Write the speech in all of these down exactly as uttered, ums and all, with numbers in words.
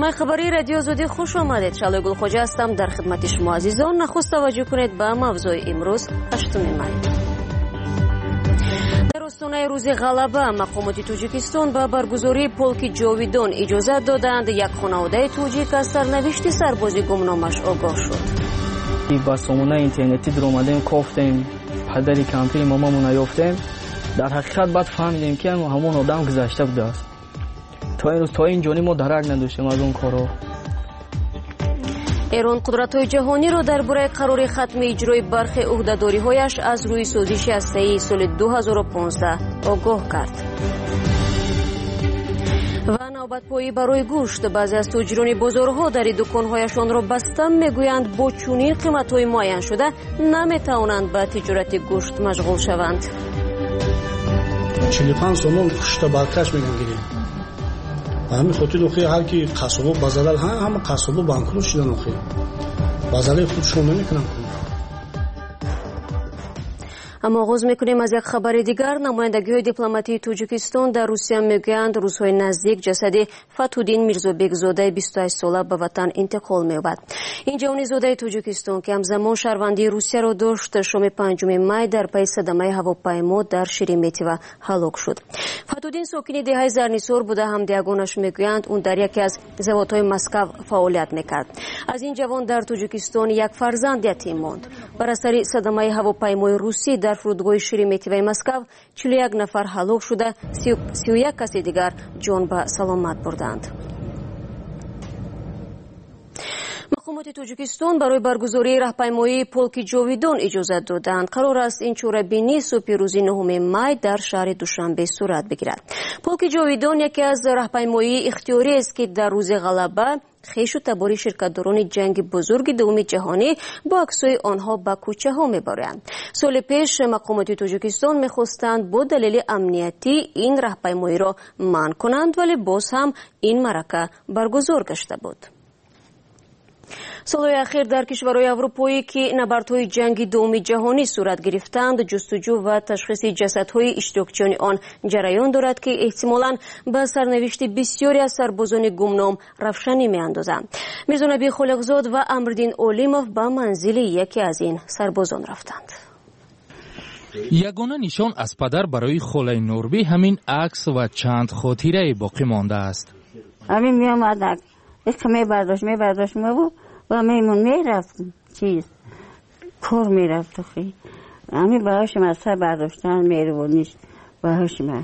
برنامه خبری رادیو آزادی خوش آمدید. شعله گلخوجه هستم در خدمت شما عزیزان. نخست توجه کنید به موضوع امروز هشتم می. در استانه روز غلبه مقامات تاجیکستان به برگزاری پولک جاویدان اجازه دادند. یک خانواده تاجیک از سرنوشت سربازی گمنامش آگاه شد. با سامانه اینترنتی در اومدیم گفتیم پدری کمپی مامامون یافتیم. در حقیقت بعد فهمیدیم که همون آدم گذشته بوده است. تا این روز تا این جانی ما درک نداشتیم از اون کارو. ایران قدرت‌های جهانی را درباره قرار ختم اجرای برخی عهده‌داری‌هایش از روی سازش هسته‌ای سال دو هزار و پانزده آگاه کرد. و نوبت‌پایی برای گوشت بعضی از تاجران بازارها در دکان‌هایشان را بسته می‌گویند با چنین قیمت‌های معین شده نمی‌توانند به تجارت گوشت مشغول شوند. چهل و پنج سوم گوشت برکش می‌گیریم. همین خاطر اخی هر کی قصابا بازار ها هم قصابا بانکرو شدن اخی بازار خودشون نمیکنن. اما آغاز میکنیم از یک خبر دیگر. نمایندگی‌های دیپلماتی تاجیکستان در روسیه میگویند روزهای نزدیک جسد فتح‌الدین میرزابکزاده بیست و هشت ساله به وطن انتقال می‌یابد. این جوانزاده تاجیکستان که همزمان شهروندی روسیه را داشت شام پنجم می در پی صدمه هواپیما در شریمتیو هلاک شد. فتح‌الدین ساکن دهه زرنیسار بوده. همدیگانش میگویند اون در یکی از زوادهای مسکو فعالیت میکرد. از این جوان در تاجیکستان یک فرزند یتیم ماند. بر اثر صدمه هواپیمای روسی در فرودگاه شریمتیو مسکو چهل و یک نفر هلاک شده، سی و یک کسی دیگر جان به سلامت بردند. مقامات تاجیکستان برای برگزاری راهپیمایی پولک جاویدان اجازه دادند. قرار است این چهاره‌بینی صبح روز نهم می در شهر دوشنبه صورت بگیرد. پولک جاویدان یکی از راهپیمایی اختیاری است که در روز غلبه خویش و تباری شرکتداران جنگ بزرگ دوم جهانی با عکسای آنها به کوچه ها میبرند. سال پیش مقامات تاجیکستان میخواستند با دلیل امنیتی این راهپیمایی را منع کنند، ولی باز هم این معرکه برگزار گشته بود. سالهای اخیر در کشورهای اروپایی که نبردهای جنگ دوم جهانی صورت گرفتند جستجو و تشخیص جسدهای اشتراکچیان آن جریان دارد که احتمالاً به سرنوشت بسیاری از سربازان گمنام روشنی می‌اندازند. میرزا نبی خالقزاد و امردین اولیموف به منزل یکی از این سربازان رفتند. یگانه نشان از پدر برای خاله نوربی همین عکس و چند خاطره باقی مانده است. همین می‌آمد اسم می برداشت می برداشت ما و میمون می رفت چیز کور می رفت خیلی همین باهاش من سر برداشتن میروانیش باهاش من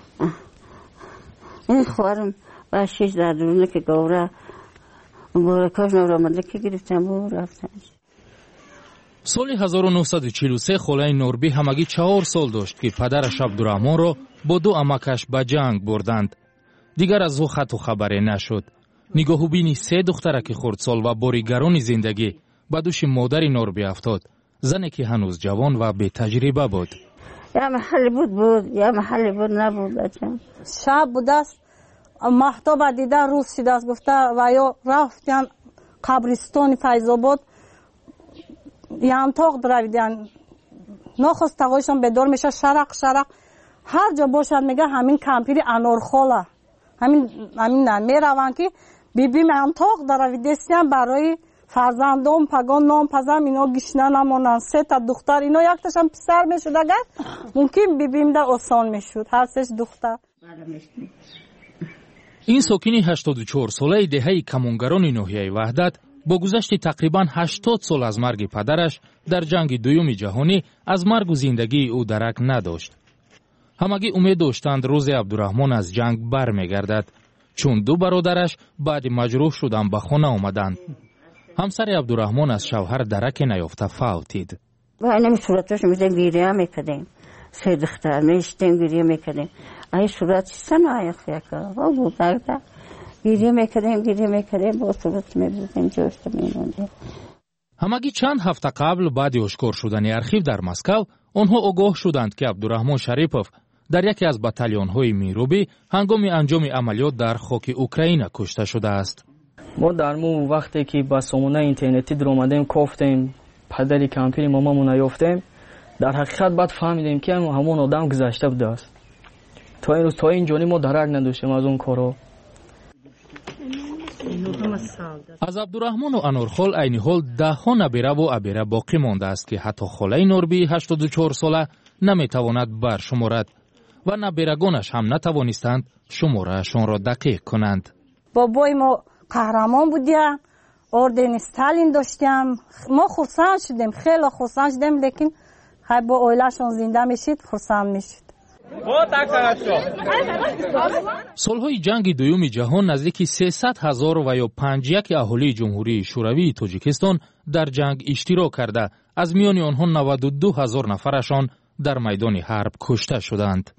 این خوارم با شیش در درونه که گوره بارکاش نورامده که گرفتم و رفتنش. سال هزار و نهصد و چهل و سه خاله نوربی همگی چهار سال داشت که پدرش عبدالرحمن را با دو عمکش به جنگ بردند. دیگر از او خط و خبری نشد. نگاه و بینی سه دختره که خردسال و باریگران زندگی به دوش مادر نوربی افتاد. زنی که هنوز جوان و بی تجربه بود. یا محل بود بود یا محل بود نبود بچم. شب بود است محتاب دیدن روز شده است گفته و یا رفتن قبرستان فیض‌آباد یانتاق درویدن نخست تقایشان بدار میشه شرق شرق هر جا باشد میگه همین کمپیر انارخاله همین همین نمیروند که بیبی منطق درویدستیم برای فرزندم پگان نام پزم اینا گشنه نمانند. سه تا دختر اینا یک تاشم پسر میشد اگر ممکن بیبیم ده آسان میشد هر سهش دختر. این ساکن هشتاد و چهار ساله دهه کمانگران ناحیه وحدت با گذشت تقریبا هشتاد سال از مرگ پدرش در جنگ دوم جهانی از مرگ و زندگی او درک نداشت. همگی امید داشتند روز عبدالرحمن از جنگ بر میگردد چون دو برادرش بعد مجروح شدن به خانه آمدند. همسر عبدالرحمن از شوهر درک نیافته فوتید. و اینمی صورتش میدیم گیریه میکدیم سه دختر میشتیم گیریه میکدیم ای صورت سنا ایخ یکا و بود درده گیریه میکدیم گیریه میکدیم با صورت میبودیم جوشت میموندیم. همگی چند هفته قبل بعد اشکار شدن ارخیو در مسکو آنها آگاه شدند که عبدالرحمن شریپوف در یکی از بتالون‌های میروبی هنگام انجام عملیات در خاک اوکراین کشته شده است. ما در مو وقتی که با سامانه اینترنتی در اومدیم گفتیم پدری کمپی مامامون یافتیم در حقیقت بعد فهمیدیم که همون آدم گذشته بوده است. تا این روز تا این جانی ما درک نداشتیم از اون کارو. از عبدالرحمن و انورخال عین حال ده ها نبیره و ابیره باقی مانده است که حتی خاله نوربی هشتاد و چهار ساله نمیتواند برشمارد و نبیرگانش هم نتوانستند شمارهشان را دقیق کنند. بابای ما قهرمان بودیم، اردن استالین داشتیم، ما خرسند شدیم، خیلی خرسند شدیم، لیکن خیلی با اویلشون زنده میشید خرسند میشید. سالهای جنگ دوم جهان نزدیک سیصد هزار و یا پنجاه و یک اهالی جمهوری شوروی تاجیکستان در جنگ اشتراک کرده، از میان آنها نود و دو هزار نفرشان در میدان حرب کشته شدند.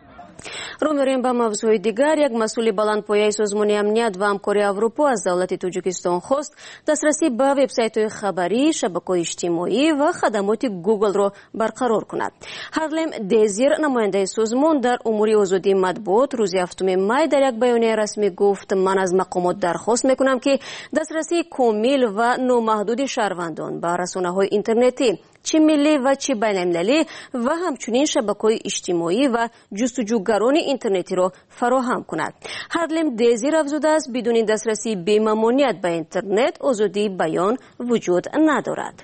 رو می‌ریم به موضوع دیگر. یک مسئول بلندپایه سازمان امنیت و همکاری اروپا از دولت تاجیکستان خواست دسترسی به وبسایت‌های خبری، شبکه‌های اجتماعی و خدمات گوگل را برقرار کند. هارلم دیزیر نماینده سازمان در امور آزادی مطبوعات روز هفتم می در یک بیانیه رسمی گفت: من از مقامات درخواست می‌کنم که دسترسی کامل و نامحدود شهروندان به رسانه‌های اینترنتی چه ملی و چه بین‌المللی و همچنین شبکه‌های اجتماعی و جستجوگران اینترنتی را فراهم کند. هارلم دیزیر افزوده است بدون دسترسی به ممانعت به اینترنت آزادی بیان وجود ندارد.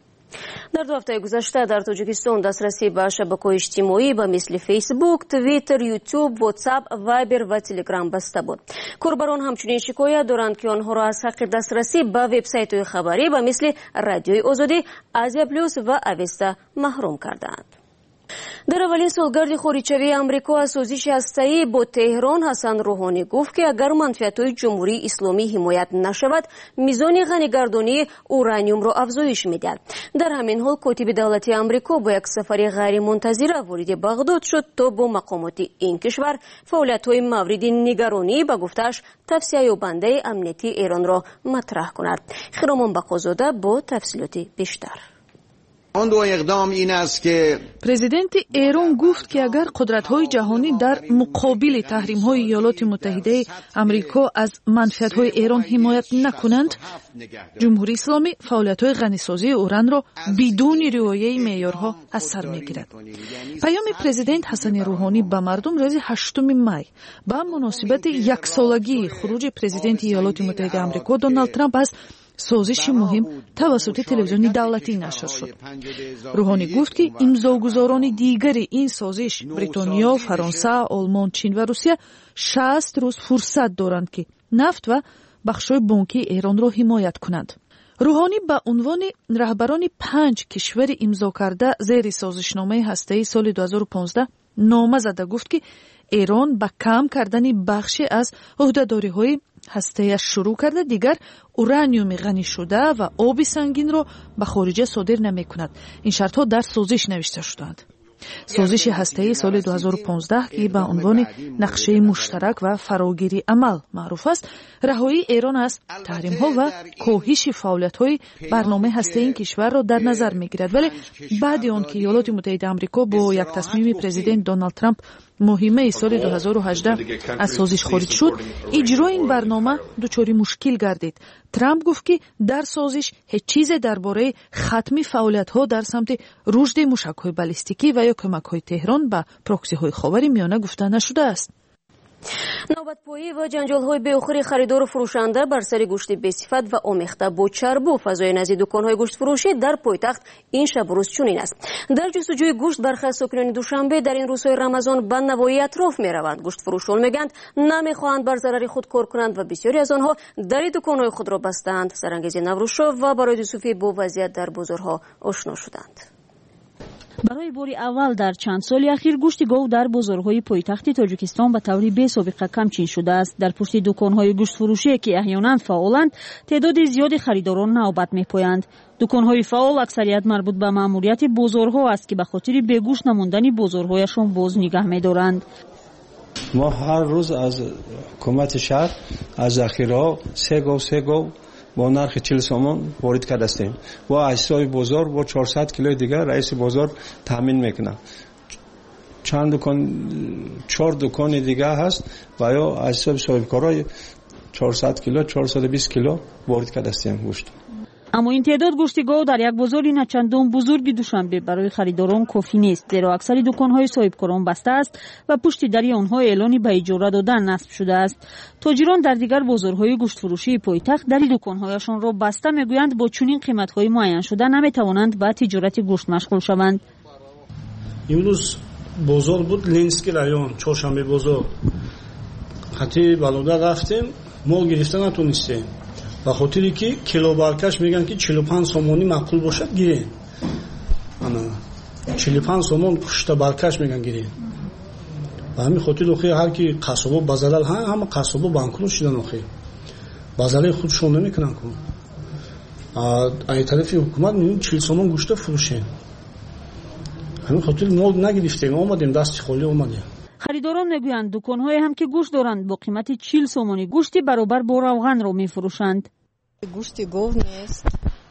در دو هفته گذشته در تاجیکستان دسترسی به شبکه‌های اجتماعی به مثل فیسبوک، توییتر، یوتیوب، واتساپ، وایبر و تلگرام بسته بود. کاربران همچنین شکایت دارند که آنها را از حق دسترسی به وبسایت‌های خبری به مثل رادیوی آزادی، آزیا پلوس و اوستا محروم کردند. در اولین سالگرد خاریچوی امریکا از سازش هسته‌ای با تهران، حسن روحانی گفت که اگر منفعت‌های جمهوری اسلامی حمایت نشود، میزان غنی‌گردانی اورانیوم را افزایش می‌دهد. در همین حال کاتب دولتی امریکا با یک سفر غیر منتظره وارد بغداد شد تا با مقامات این کشور فعالیت‌های مورد نگرانی به گفتش توصیه یابنده امنیتی ایران را مطرح کند. خرامان بقازاده با تفصیلات بیشتر. آن دو اقدام این است که پرزیدنت ایران گفت که اگر قدرت‌های جهانی در مقابل تحریم‌های ایالات متحده آمریکا از منفعت‌های ایران حمایت نکنند، جمهوری اسلامی فعالیت‌های غنیسازی اوران را بدون رعایت معیارها از سر می‌گیرد. پیام پرزیدنت حسن روحانی به مردم روز هشتم می با مناسبت یک سالگی خروج پرزیدنت ایالات متحده آمریکا دونالد ترامپ از سازش مهم توسط تلویزیون دولتی نشر شد. روحانی گفت که امضاگزاران دیگر این سازش بریتانیا، فرانسه، آلمان، چین و روسیه شصت روز فرصت دارند که نفت و بخش‌های بانکی ایران را حمایت کنند. روحانی به عنوان رهبران پنج کشور امضا کرده زیر سازشنامه هسته‌ای سال دو هزار و پانزده نامه زده گفت که ایران با کم کردن بخشی از عهده‌داری‌های هسته‌ایش شروع کرده دیگر اورانیوم غنی شده و آب سنگین را به خارج صادر نمی‌کند. این شرط‌ها در سازش نوشته شدند. سازش هسته‌ای سال دو هزار و پانزده که به عنوان نقشه مشترک و فراگیری عمل معروف است، رهایی ایران از تحریم‌ها و کاهش فعالیت‌های برنامه هسته‌ای این کشور را در نظر می‌گیرد. ولی بعد آن که ایالات متحده آمریکا با یک تصمیم پرزیدنت دونالد ترامپ مهمه سال دو هزار و هجده از سازش خارج شد، اجرای این برنامه دچار مشکل گردید. ترامپ گفت که در سازش هیچ چیز درباره ختم فعالیت‌ها در سمت رشد موشک‌های بالستیکی و یا کمک‌های تهران به پروکسی‌های خاورمیانه گفته نشده است. نوبتپایی و جنجال‌های بی‌آخر خریدار و فروشنده بر سر گوشت بی‌صفت و آمیخته با چرب و فضای نزد دکان‌های گوشت فروشی در پایتخت این شب و روز چنین است. در جستجوی گوشت برخی از ساکنان دوشنبه در این روزهای رمضان به نواحی اطراف می‌روند. گوشت فروشان میگویند نمی‌خواهند بر ضرر خود کار کنند و بسیاری از آنها در دکان‌های خود را بستند. سرانگیزی نوروزشاه و برای یوسفی با وضعیت در بازارها آشنا شدند. برای بار اول در چند سال اخیر گوشت گاو در بازارهای پایتخت تاجیکستان به طور بی‌سابقه کمچین شده است. در پشت دکان‌های گوشت فروشی که احیانا فعالند، تعداد زیادی خریداران نوبت می‌پایند. دکان‌های فعال اکثریت مربوط به ماموریت بازارها است که به خاطر بیگوشت نماندن بازارهایشان باز نگاه می‌دارند. ما هر روز از حکومت شهر از ذخیره سه گاو سه گاو با نرخ چهل سومن وارد کرده هستیم. با اجزای بازار با چهارصد کیلو دیگر رئیس بازار تامین میکنه. چند دکان چهار دکان دیگه هست و یا اجزای صاحبکارای چهارصد کیلو چهارصد و بیست کیلو وارد کرده هستیم گوشت. аммо ин теъдод гӯшти гов дар як бозори начандон бузурги душанбе барои харидорон кофӣ нест, зеро аксари дуконҳои соҳибкорон баста аст ва пушти дари онҳо эълони ба иҷора додан насб шудааст. тоҷирон дар дигар бозорҳои гӯштфурӯшии пойтахт дари дуконҳояшонро баста мегӯянд бо чунин қиматҳои муайяншуда наметавонанд ба тиҷорати гӯшт машғул шаванд. имрӯз бозор буд, Ленинский район, чоршанбе бозор. ҳатти балода рафтем, мол гирифта натонистем. ба хотире ки килобаркаш меган ки чилу панҷ сомонӣ маъқул бошад гирем. ана чилу панҷ сомон кушта баркаш меган гирем. ба ҳамин хотир охи ҳар ки қасобо ба зарал, ҳама қасобо банкрот шудан, охи ба зарали худшон намекунанд ку. аз тарафи ҳукумат чил сомон гӯшта фурӯшем. ҳамин хотир мол нагирифтем, омадем дасти холӣ омадем. харидорон мегӯянд дуконҳое ҳам ки гӯшт доранд бо қимати чил сомонӣ гӯшти баробар бо равғанро мефурӯшанд. гӯшти гов нест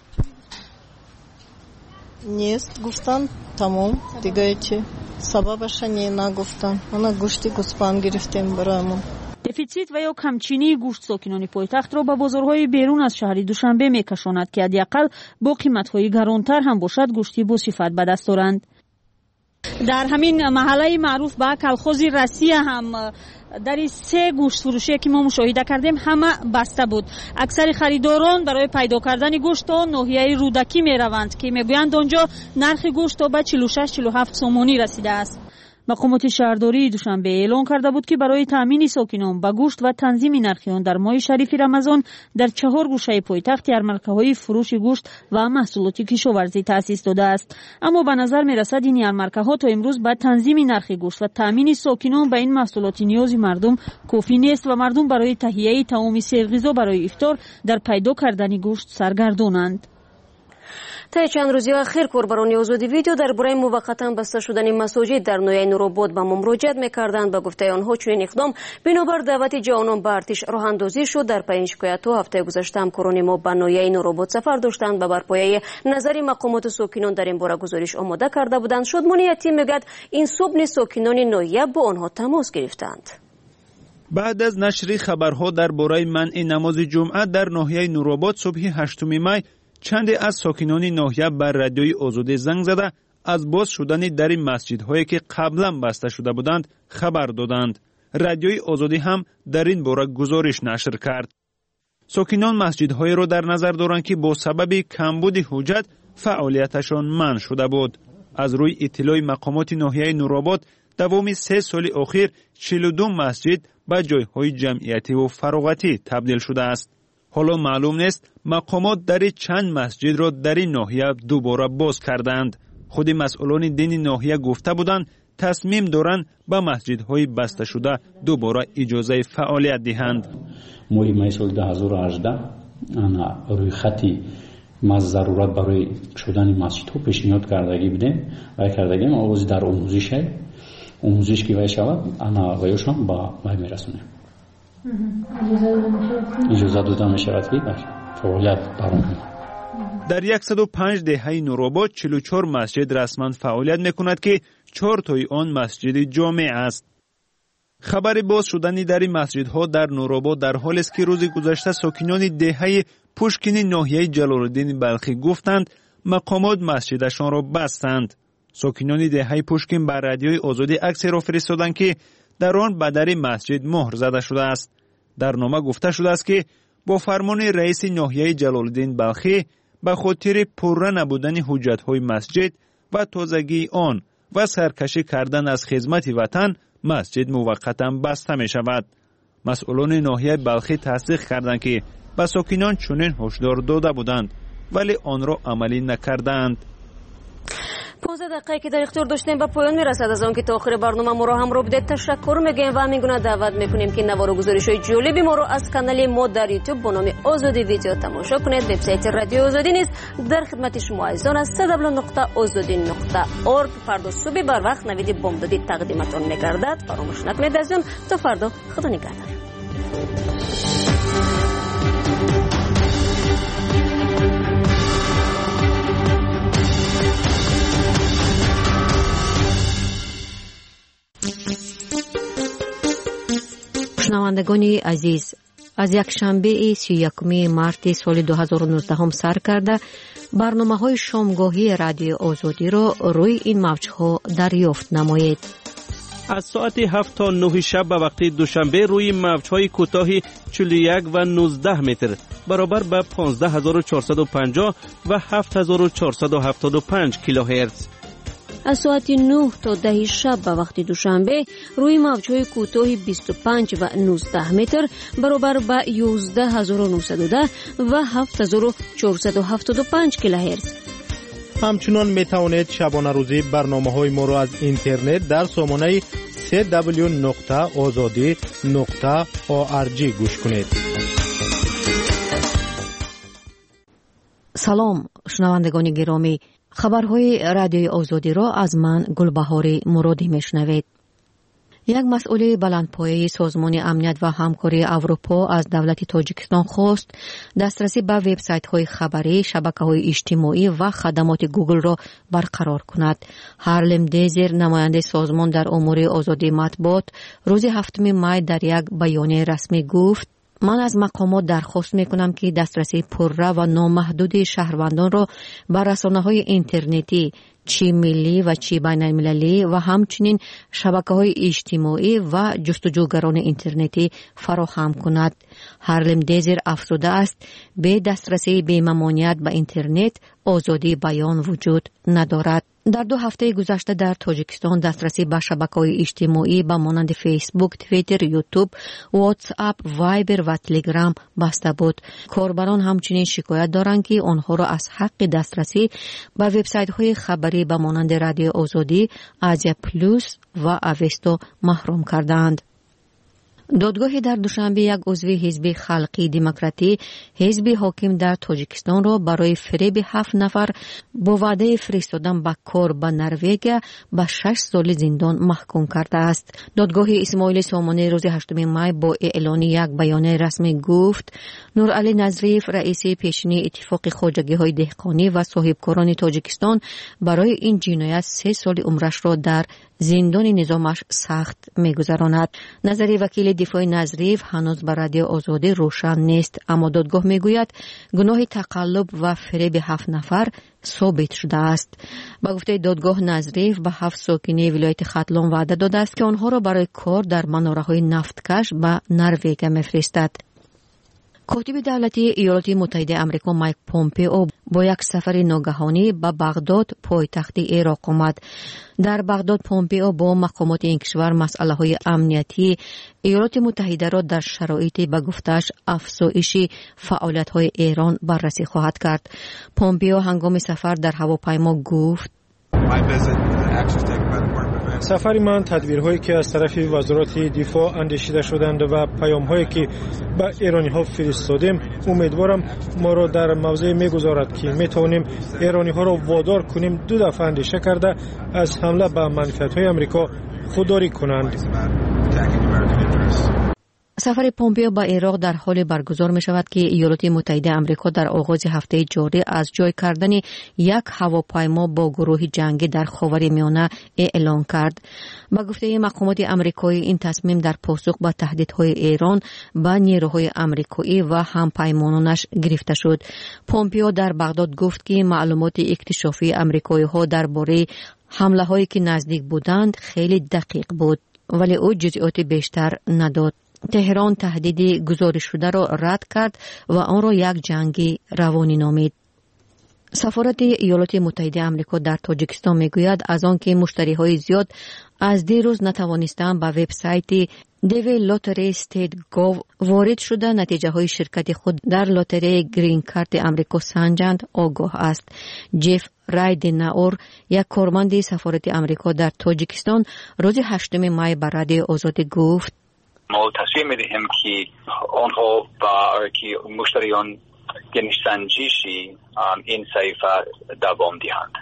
нест гуфтан тамом, дигаи чи сабабаша не нагуфтан. ана гӯшти гӯспан гирифтем бароямон. дефитсит ва ё камчинии гӯшт сокинони пойтахтро ба бозорҳои берун аз шаҳри душанбе мекашонад ки ҳадиақал бо қиматҳои гаронтар ҳам бошад гӯшти босифат ба даст доранд. дар ҳамин маҳаллаи маъруф ба колхози Россия ҳам дари се гӯштфурӯшие ки мо мушоҳида кардем ҳама баста буд. аксари харидорон барои пайдо кардани гӯшт то ноҳияи рӯдакӣ мераванд ки мегӯянд онҷо нархи гӯшт то ба чилу шаш чилу ҳафт сомонӣ расидааст. мақомоти шаҳрдории душанбе эълон карда буд ки барои таъмини сокинон ба гӯшт ва танзими нархи он дар моҳи шарифи рамазон дар чаҳор гӯшаи пойтахт ярмаркаҳои фурӯши гӯшт ва маҳсулоти кишоварзӣ таъсис додааст. аммо ба назар мерасад ин ярмаркаҳо то имрӯз ба танзими нархи гӯшт ва таъмини сокинон ба ин маҳсулоти ниёзи мардум кофӣ нест ва мардум барои таҳияи таоми серғизо барои ифтор дар пайдо кардани гӯшт саргардонанд. таи чанд рӯзи ахир корбарони озоди видео дар бораи муваққатан баста шудани масоҷид дар ноҳияи Нуробод ба мо муроҷиат мекарданд. ба гуфтаи онҳо чунин иқдом бинобар даъвати ҷавонон ба артиш роҳандозӣ шуд. дар паин шикоятҳо ҳафтаи гузашта ҳамкорони мо ба ноҳияи Нуробод сафар доштанд ва бар пояи назари мақомоту сокинон дар ин бора гузориш омода карда буданд. шодмони ятим мегӯяд инсобни сокинони ноҳия бо онҳо тамос гирифтанд. баъд аз нашри хабарҳо дар бораи манъи намози ҷумъа дар ноҳияи Нуробод субҳи ҳаштуми май чанде аз сокинони ноҳия ба радиои озодӣ занг зада аз боз шудани дари масҷидҳое ки қаблан баста шуда буданд хабар доданд. радиои озодӣ ҳам дар ин бора гузориш нашр кард. сокинон масҷидҳоеро дар назар доранд ки бо сабаби камбуди ҳуҷҷат фаъолияташон манъ шуда буд. аз рӯи иттилои мақомоти ноҳияи Нуробод давоми се соли охир чилу ду масҷид ба ҷойҳои ҷамъиятиву фароғатӣ табдил шудааст. ҳоло маълум нест мақомот дари чанд масҷидро дар ин ноҳия дубора боз карданд. худи масъулони дини ноҳия гуфта буданд тасмим доранд ба масҷидҳои басташуда дубора иҷозаи фаъолият диҳанд. моҳи майи соли ду ҳазору ҳаждаҳ ана рӯйхати маз зарурат барои шудани масҷидҳо пешниҳод кардагӣ будем ва кардагим овози дар омӯзише омӯзиш ки вай шавад ана ваёшам ба вай мерасонем. иҷоза дода мешавад ки фаъолият баром. дар яксаду панҷ деҳаи Нуробод чилу чор масҷид расман фаъолият мекунад ки чортои он масҷиди ҷомеъ аст. хабари боз шудани дари масҷидҳо дар Нуробод дар ҳолест ки рӯзи гузашта сокинони деҳаи Пушкини ноҳияи Ҷалолиддини Балхӣ гуфтанд мақомот масҷидашонро бастанд. сокинони деҳаи Пушкин ба радиои озодӣ аксеро фиристоданд ки дар он ба дари масҷид муҳр зада шудааст. дар нома гуфта шудааст ки бо фармони раиси ноҳияи Ҷалолиддин Балхӣ ба хотири пурра набудани ҳуҷҷатҳои масҷид ва тозагии он ва саркашӣ кардан аз хизмати ватан масҷид муваққатан баста мешавад. масъулони ноҳияи Балхӣ тасдиқ карданд ки ба сокинон чунин ҳушдор дода буданд вале онро амалӣ накарданд. панздаҳ дақиқае ки дар ихтиёр доштем ба поён мерасад. аз он ки то охири барнома моро ҳамроҳ будед ташаккур мегӯем ва ҳамин гуна даъват мекунем ки навору гузоришҳои ҷолиби моро аз канали мо дар ютуб бо номи озоди видео тамошо кунед. вебсайти радиои озодӣ низ дар хидмати шумо азизон аст. садабл нуқта озодӣ нуқта орг. фардо субҳи барвақт навиди бомдодӣ тақдиматон мегардад. фаромӯш накунед азизон. то фардо худо нигаҳдор. шунавандагони азиз, از یک شنبه سی و یکم مارس سال دو هزار و نوزده هم سر کرده برنامه‌های شامگاهی رادیو آزادی را روی این موج‌ها دریافت نمایید. از ساعت هفت تا نه شب به وقت دوشنبه روی موج‌های کوتاه چهل و یک و نوزده متر برابر به پانزده هزار و چهارصد و پنجاه و هفت هزار و چهارصد و هفتاد و پنج کیلوهرتز. از ساعت نه تا ده شب به وقت دوشنبه روی موج‌های کوتاه بیست و پنج و نوزده متر برابر به یازده هزار و نهصد و ده و هفت هزار و چهارصد و هفتاد و پنج کیلوهرتز. همچنان می توانید شبانه روزی برنامه‌های ما را از اینترنت در سامانه دبلیو دبلیو دبلیو نقطه آزادی نقطه org گوش کنید. سلام شنوندگان گرامی، خبرهای رادیوی آزادی را از من گلبهار مرادی میشنوید. یک مسئول بلندپایه سازمان امنیت و همکاری اروپا از دولت تاجیکستان خواست دسترسی به وبسایت‌های خبری، شبکه‌های اجتماعی و خدمات گوگل را برقرار کند. هارلم دیزر نماینده سازمان در امور آزادی مطبوعات روز هفتم می در یک بیانیه رسمی گفت: من از مقامات درخواست میکنم که دسترسی پرره و نامحدود شهروندان را به رسانه‌های اینترنتی چی ملی و چی بین المللی و همچنین شبکه‌های اجتماعی و جستجوگران اینترنتی فراهم کند. هارلم دیزر افزوده است به دسترسی بی ممانعت به اینترنت آزادی بیان وجود ندارد. در دو هفته گذشته در تاجیکستان دسترسی به شبکه‌های اجتماعی به مانند فیسبوک، توییتر، یوتیوب، واتس اپ، وایبر و تلگرام بسته بود. کاربران همچنین شکایت دارند که آنها را از حق دسترسی به وبسایت‌های خبری به مانند رادیو آزادی، آزیا پلوس و اوستو محروم کردند. دادگاهی در دوشنبه یک عضو حزب خلقی دموکراتی حزب حاکم در تاجیکستان را برای فریب هفت نفر با وعده فرستادن به کار به نروژ به شش سال زندان محکوم کرده است. دادگاه اسماعیل سامانی روز هشتم می با اعلان یک بیانیه رسمی گفت نورعلی نظریف رئیس پیشین اتفاق خواجگی‌های دهقانی و صاحبکاران تاجیکستان برای این جنایت سه سال عمرش را در زندان نظامش سخت می‌گذراند. نظری وکیل دفاع نظریف هنوز بر رادیو آزادی روشن نیست، اما دادگاه میگوید گناه تقلب و فریب هفت نفر ثابت شده است. با گفته دادگاه نظریف به هفت ساکنین ولایت ختلان وعده داده است که آنها را برای کار در مناره‌های نفتکش به نروژ می‌فرستد. کاتب دولتی ایالات متحده آمریکا مایک پومپئو با یک سفر ناگهانی به بغداد پایتخت عراق آمد. در بغداد پومپئو با مقامات این کشور مسئله‌های امنیتی ایالات متحده را در شرایط به گفتش افزایش فعالیت‌های ایران بررسی خواهد کرد. پومپئو هنگام سفر در هواپیما گفت: سفر من تدبیرهایی که از طرف وزارت دفاع اندیشیده شدند و پیام‌هایی که به ایرانی‌ها فرستادیم امیدوارم ما را در موضعی می‌گذارد که می‌توانیم ایرانی‌ها را وادار کنیم دو دفعه اندیشه کرده از حمله به منفعت‌های آمریکا خودداری کنند. سفر پومپئو به عراق در حال برگزار می شود که ایالات متحده آمریکا در آغاز هفته جاری از جای کردن یک هواپیما با گروه جنگی در خاورمیانه اعلان کرد. با گفته مقامات آمریکایی این تصمیم در پاسخ به تهدیدهای ایران به نیروهای آمریکایی و همپیمانانش گرفته شد. پومپئو در بغداد گفت که معلومات اکتشافی آمریکایی‌ها درباره حمله‌هایی که نزدیک بودند خیلی دقیق بود، ولی او جزئیات بیشتر نداد. تهران تهدید گزارش شده را رد کرد و آن را یک جنگ روانی نامید. سفارت ایالات متحده آمریکا در تاجیکستان میگوید از آنکه مشتری‌های زیاد از دیروز نتوانستند به وبسایت دیوی لاتری استیت گاو وارد شده نتیجه های شرکت خود در لاتری گرین کارت آمریکا سنجند آگاه است. جف رایدناور یک کارمند سفارت آمریکا در تاجیکستان روز هشتم می بر رادیو آزادی گفت: ما تصمیم می‌دهیم که آنها برای که مشتریان گنج‌سنجشی این صحیفه دوام دهند.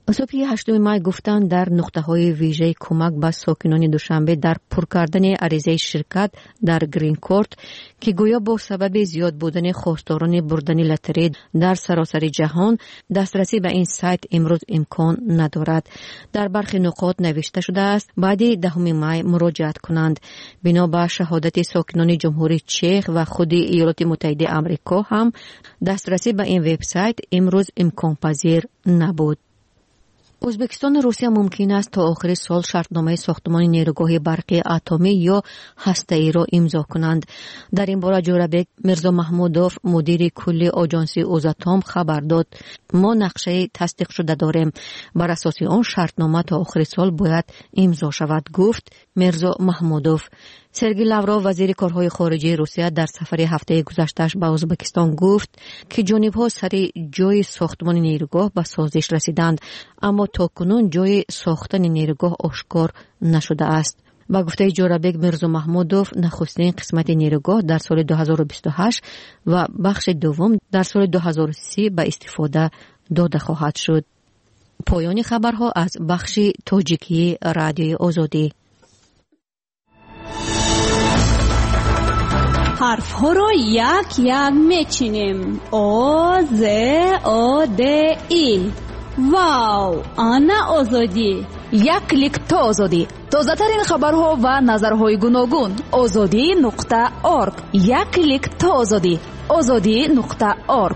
صبح هشتم مای گفتند در نقطه‌های ویژه کمک به ساکنان دوشنبه در پر کردن عریضه شرکت در گرین کورت که گویا با سبب زیاد بودن خواستاران بردن لاتاری در سراسر جهان دسترسی به این سایت امروز امکان ندارد. در برخی نقاط نوشته شده است بعد دهم مای مراجعه کنند. بنا به شهادت ساکنان جمهوری چک و خود ایالات متحده آمریکا هم دسترسی به این وبسایت امروز امکان پذیر نبود. ازبکستان و روسیه ممکن است تا آخر سال شرطنامه ساختمان نیروگاه برقی اتمی یا هسته‌ای را امضا کنند. در این باره جورابک میرزا محمودوف مدیر کلی آژانس اوزاتام خبر داد ما نقشه تصدیق شده داریم، بر اساس آن شرطنامه تا آخر سال باید امضا شود، گفت میرزا محمودوف. سرگئی لاوروف وزیر کارهای خارجه روسیه در سفر هفته گذشته‌اش به ازبکستان گفت که جانب‌ها سر جای ساختمان نیروگاه به سازش رسیدند، اما تاکنون جای ساختن نیروگاه آشکار نشده است. با گفته جورابک میرزا محمودوف نخستین قسمت نیروگاه در سال دو هزار و بیست و هشت و بخش دوم در سال دو هزار و سی به استفاده داده خواهد شد. پایان خبرها از بخش تاجیکی رادیوی آزادی. حرف ها رو یک یک میچینیم. او ز او د ای. واو، آنا آزادی. یک کلیک تا آزادی. تازه ترین خبرها و نظرهای گوناگون. آزادی نقطه اورگ. یک کلیک تا آزادی. آزادی نقطه اورگ.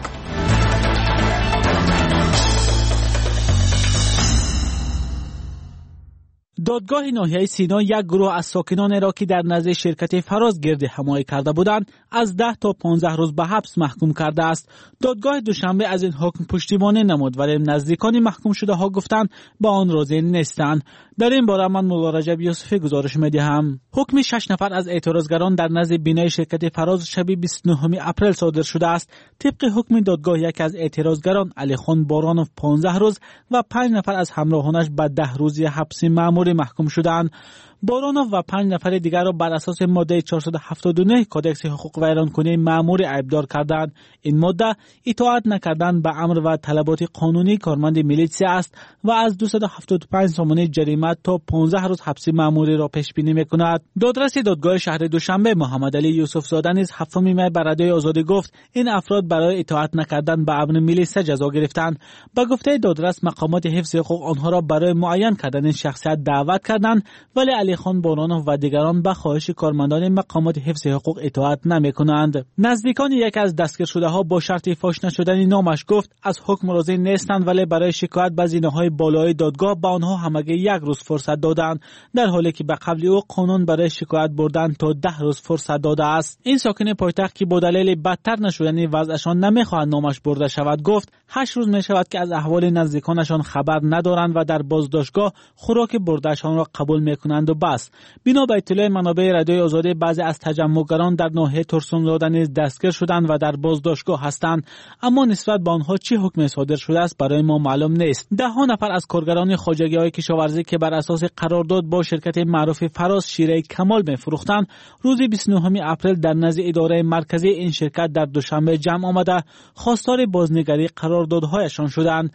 دادگاه ناحیه سینا یک گروه از ساکنان را که در نزد شرکت فراز گرد حمایت کرده بودند از ده تا پانزده روز به حبس محکوم کرده است. دادگاه دوشنبه از این حکم پشتیبانی نمود ولی نزدیکان محکوم شده ها گفتند با آن راضی نیستند. در این باره من مولا رجب یوسفی گزارش می‌دهم. حکم شش نفر از اعتراضگران در نزد بینای شرکت فراز شب بیست و نه اپریل صادر شده است. طبق حکم دادگاه یک از اعتراضگران علی خان بارانوف پانزده روز و پنج نفر از همراهانش به ده روزی حبس مأموری محکوم شدند. بارانوف و پنج نفر دیگر را بر اساس ماده چهارصد و هفتاد و نه کدکس حقوق ویرانکنی مأموری عیبدار کردند. این ماده اطاعت نکردن به امر و طلبات قانونی کارمند میلیسیا است و از دویست و هفتاد و پنج سامانه جریمه تا پانزده روز حبس مأموری را پیش بینی می‌کند. دادرس دادگاه شهر دوشنبه محمد علی یوسف زاده نیز هفتم می بر رادیوی آزادی گفت این افراد برای اطاعت نکردن به امر میلیسیا جزا گرفتند. با گفته دادرس مقامات حفظ حقوق آنها را برای معین کردن این شخصیت دعوت کردند ولی علی خان بارانوف و دیگران به خواهش کارمندان مقامات حفظ حقوق اطاعت نمی‌کنند. نزدیکان یک از دستگیر شده ها با شرط فاش نشدن نامش گفت از حکم راضی نیستند ولی برای شکایت به زینه‌های بالای دادگاه به آنها همگی یک روز فرصت دادند، در حالی که به قبل او قانون برای شکایت بردن تا ده روز فرصت داده است. این ساکن پایتخت که با دلیل بدتر نشدن وضعشان نمی‌خواهند نامش برده شود گفت هشت روز می‌شود که از احوال نزدیکانشان خبر ندارند و در بازداشتگاه خوراک بردهشان را قبول می‌کنند و بس. بنا به اطلاع منابع رادیوی آزادی بعضی از تجمعگران در ناحیه ترسونزاده نیز دستگیر شدند و در بازداشتگاه هستند، اما نسبت به آنها چه حکمی صادر شده است برای ما معلوم نیست. ده ها نفر از کارگران خواجگی‌های کشاورزی که بر اساس قرارداد با شرکت معروف فراز شیره کمال می‌فروختند روز بیست و نه اپریل در نزد اداره مرکزی این شرکت در دوشنبه جمع آمده خواستار بازنگری قراردادهایشان شدند.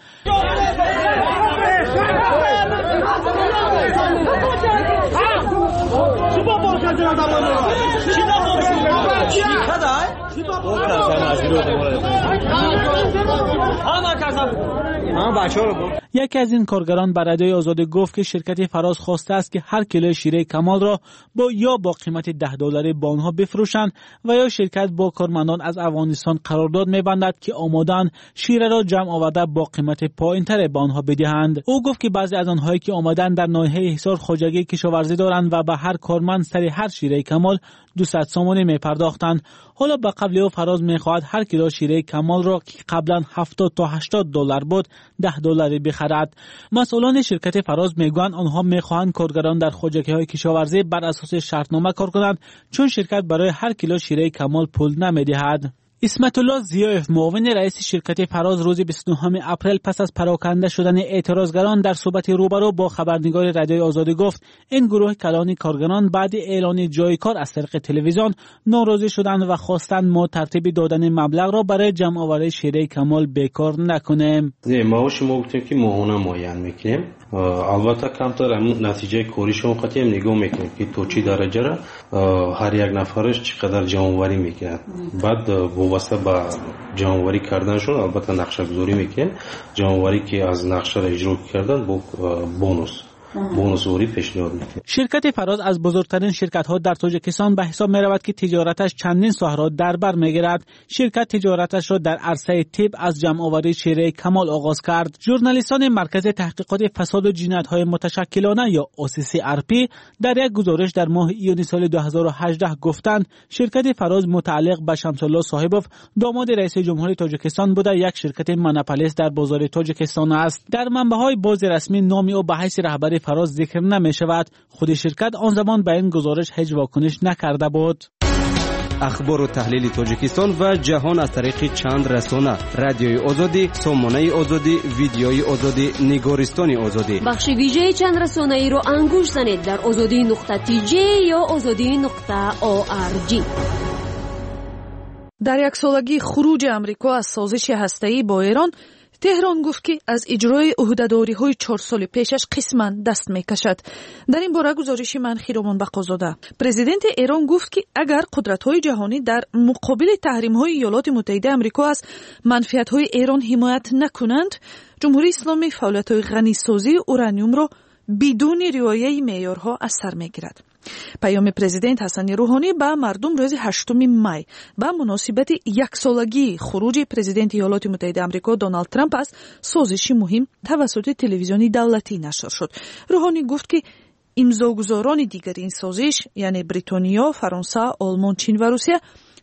یکی از این کارگران بر رادیوی آزادی گفت که شرکت فراز خواسته است که هر کیلو شیره کمال را با یا با قیمت ده دلاری با آنها بفروشند و یا شرکت با کارمندان از افغانستان قرارداد می‌بندد که آمادن شیره را جمع آورده با قیمت پایین‌تر به آنها بدهند. او گفت که بعضی از آنهایی که آمدن در ناحیه حصار خواجگی کشاورزی دارند و به هر کارمند سری هر شیره کمال دویست سامانه می‌پرداختند. حالا به قبل او فراز می‌خواهد هر کیلو شیره کمال را که قبلا هفتاد تا هشتاد دلار بود ده دلاری بخرد. مسئولان شرکت فراز میگویند آنها می‌خواهند کارگران در خواجگی‌های کشاورزی بر اساس شرطنامه کار کنند چون شرکت برای هر کیلو شیره کمال پول نمی‌دهد. اسمت الله ضیاء معاون رئیس شرکت فراز روز بیست و نه اپریل پس از پراکنده شدن اعتراضگران در صحبت روبرو با خبرنگار رادیوی آزادی گفت این گروه کلان کارگران بعد اعلان جای کار از طریق تلویزیون ناراضی شدند و خواستند ما ترتیب دادن مبلغ را برای جمع آوری شیره کمال بیکار نکنیم. ما شما گفتیم که ماهانه معین میکنیم، البته کمتر هم نتیجه کاریشون قطعی نگاه میکنیم که تو چی درجه را هر یک نفرش چقدر جمع آوری میکنه. بعد وابسته به جمع آوری کردنشون البته نقشه گذاری میکنیم. جمع آوری که از نقشه را اجرا کردن با بونوس بونوسوری پیشنهاد میکنه. شرکت فراز از بزرگترین شرکت ها در تاجیکستان به حساب می رود که تجارتش چندین ساحه را در بر میگیرد. شرکت تجارتش را در عرصه طب از جمع آوری شیره کمال آغاز کرد. ژورنالیستان مرکز تحقیقات فساد و جنایت های متشکلانه یا او سی سی آر پی در یک گزارش در ماه ایون سال دو هزار و هجده گفتند شرکت فراز متعلق به شمس الله صاحبوف داماد رئیس جمهوری تاجیکستان بوده یک شرکت مونوپولیست در بازار تاجیکستان است. در منبع‌های باز رسمی نامی او به حیث رهبر فراز ذکر نمی شود. خود شرکت آن زمان به این گزارش هیچ واکنش نکرده بود. اخبار و تحلیل تاجیکستان و جهان از طریق چند رسانه: رادیوی آزادی، سامانه آزادی، ویدیوی آزادی، نگارستان آزادی. بخش ویژه چند رسانه ای رو انگوش زنید در آزادی نقطه تی جی یا آزادی نقطه او آر جی. در یک سالگی خروج امریکا از سازش هسته‌ای با ایران، تهران گفت که از اجرای عهده‌داری‌های چهار سال پیشش قسماً دست می‌کشد. در این باره گزارش من خیرمان بقازاده. پرزیدنت ایران گفت که اگر قدرت‌های جهانی در مقابل تحریم‌های ایالات متحده آمریکا از منفعت‌های ایران حمایت نکنند، جمهوری اسلامی فعالیت‌های غنی‌سازی اورانیوم را بدون رعایت معیارها از سر می‌گیرد. پیام پرزیدنت حسن روحانی به مردم روز هشتم می به مناسبت یک سالگی خروج پرزیدنت ایالات متحده آمریکا دونالد ترامپ از سازشی مهم توسط تلویزیونی دولتی نشر شد. روحانی گفت که امضاگزاران دیگر این سازش یعنی بریتانیا، فرانسه، آلمان، چین و روسیه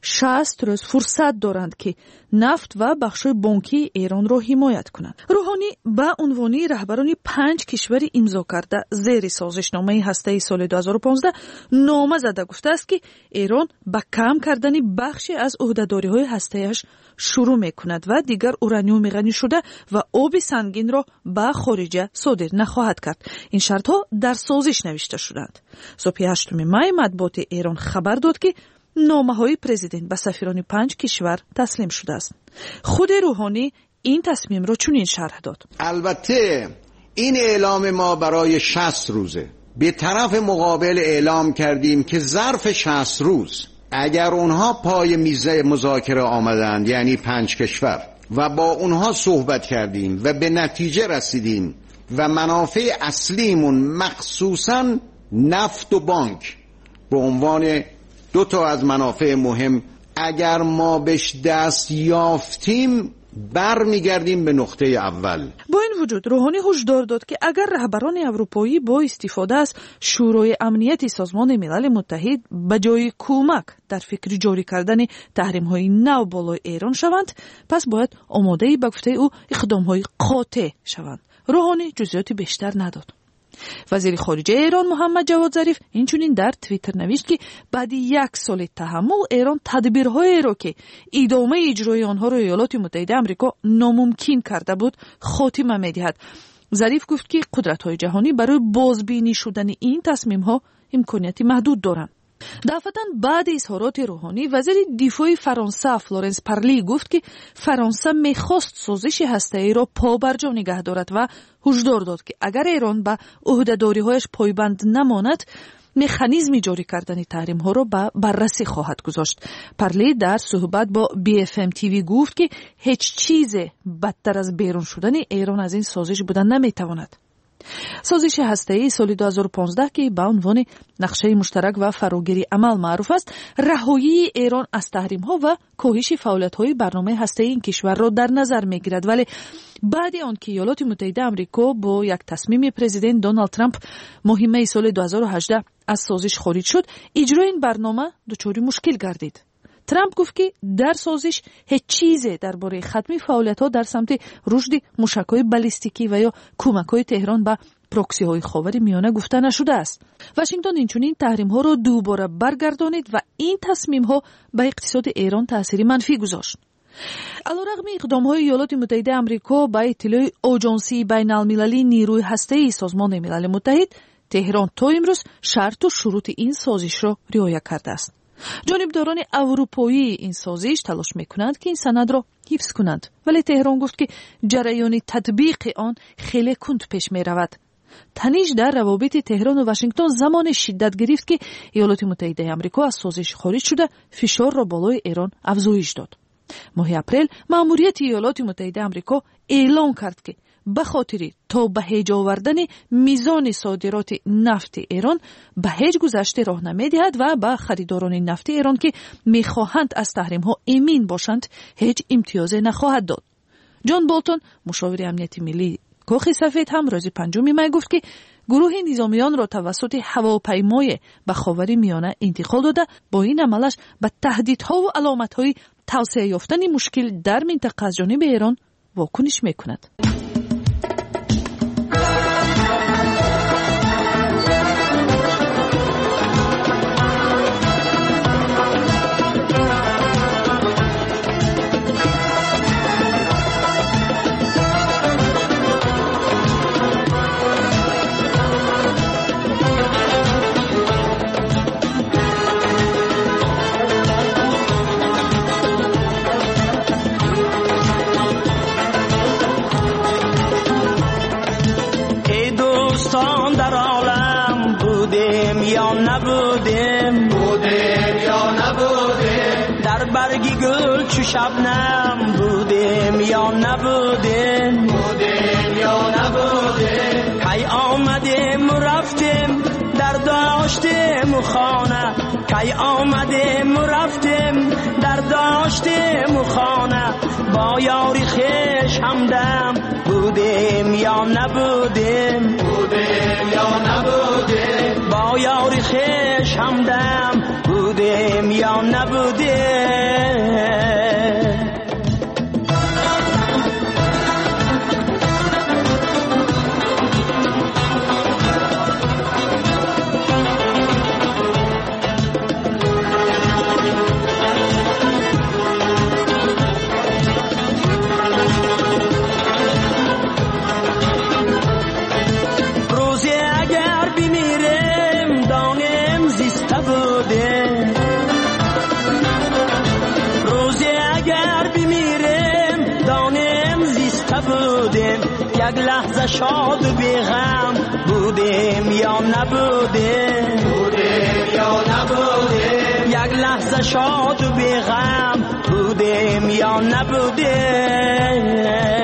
شصت روز فرصت دارند که نفت و بخش‌های بانکی ایران را حمایت کنند. روحانی به عنوان رهبران پنج کشور امضا کرده زیر سازشنامه هسته‌ای سال دو هزار و پانزده نامه زده گفته است که ایران به کم کردن بخشی از عهده‌داری‌های هسته‌ایش شروع می‌کند و دیگر اورانیوم غنی شده و آب سنگین را به خارجه صادر نخواهد کرد. این شرط‌ها در سازش نوشته شدند. صبح هشتم می مطبوعات ایران خبر داد که نامه های پرزیدنت به سفیران پنج کشور تسلیم شده است. خود روحانی این تصمیم را چنین شرح داد: البته این اعلام ما برای شصت روزه. به طرف مقابل اعلام کردیم که ظرف شصت روز اگر اونها پای میز مذاکره آمدند، یعنی پنج کشور، و با اونها صحبت کردیم و به نتیجه رسیدیم و منافع اصلیمون مخصوصاً نفت و بانک به عنوان دو تا از منافع مهم اگر ما بهش دست یافتیم برمیگردیم به نقطه اول. با این وجود روحانی هشدار داد که اگر رهبران اروپایی با استفاده از شورای امنیتی سازمان ملل متحد به جای کمک در فکر جاری کردن تحریم‌های نو بالای ایران شوند، پس باید آماده به گفته او اقدام‌های قاطع شوند. روحانی جزئیات بیشتر نداد. وزیر خارجه ایران محمد جواد ظریف اینچنین در توییتر نوشت که بعد یک سال تحمل ایران تدبیرهایی را که ادامه اجرای آنها را ایالات متحده آمریکا ناممکن کرده بود خاتمه می‌دهد. ظریف گفت که قدرت‌های جهانی برای بازبینی شدن این تصمیم‌ها امکانیتی محدود دارند. دفعتاً بعد اظهارات روحانی، وزیر دفاع فرانسه فلورنس پارلی گفت که فرانسه میخواست سازش هسته‌ای را پابرجا نگه دارد و هشدار داد که اگر ایران به عهده‌داری‌هایش پایبند نماند مکانیزم جاری کردن تحریم‌ها را به بررسی خواهد گذاشت. پارلی در صحبت با بی اف ام تی وی گفت که هیچ چیز بدتر از بیرون شدن ایران از این سازش بودن نمیتواند. سازش هسته‌ای سال دو هزار و پانزده که به عنوان نقشه مشترک و فراگیری عمل معروف است، رهایی ایران از تحریم‌ها و کاهش فعالیت‌های برنامه هسته‌ای این کشور را در نظر می‌گیرد، ولی بعد آنکه ایالات متحده آمریکا با یک تصمیم پرزیدنت دونالد ترامپ ماه سال دو هزار و هجده از سازش خارج شد، اجرای این برنامه دچار مشکل گردید. ترامپ گفت که در سازش هیچ چیزی درباره ختم فعالیت‌ها در سمت رشد موشک‌های بالستیکی و یا کمک‌های تهران به پروکسی های خاور میانه گفته نشده است. واشنگتن اینچنین تحریم ها را دوباره برگردانید و این تصمیم ها به اقتصاد ایران تأثیر منفی گذاشت. علیرغم اقدام های ایالات متحده آمریکا به اطلاع آژانسی بین المللی نیروی هسته‌ای سازمان ملل متحد، تهران تا امروز شرط و شروط این سازش را رعایت کرده است. جانبداران اروپایی این سازش تلاش میکنند که این سند را حفظ کنند، ولی تهران گفت که جریان تطبیق آن خیلی کند پیش می رود. تنش در روابط تهران و واشنگتن زمان شدت گرفت که ایالات متحده آمریکا از سازش خارج شده فشار را بالای ایران افزایش داد. ماه اپریل مأموریت ایالات متحده آمریکا اعلام کرد که به خاطر تا به هیچ آوردن میزان صادرات نفت ایران به هیچ گذشته راه نمیدهد و به خریداران نفت ایران که میخواهند از تحریم ها امین باشند هیچ امتیازی نخواهد داد. جان بولتون مشاور امنیت ملی کاخ سفید هم روز پنجم می گفت که گروه نظامیان را توسط هواپیمای به خاور میانه انتقال داده با این عملش به تهدیدها و علامت‌های توسعه یافتن مشکل در منطقه از جانب ایران واکنش میکند. برگی گل چو شبنم بودیم یا نبودیم بودیم یا نبودیم کی آمدیم و رفتیم در داشتیم و خانه کی آمدیم و رفتیم در داشتیم و خانه با یاری خویش همدم بودیم یا نبودیم بودیم یا نبودیم با یاری خویش همدم بودیم یا نبودیم. روزی اگر بمیریم دانیم زیسته بودیم یک لحظه شاد و بیغم بودیم یا نبودیم بودیم یا نبودیم یک لحظه شاد و بیغم بودیم یا نبودیم.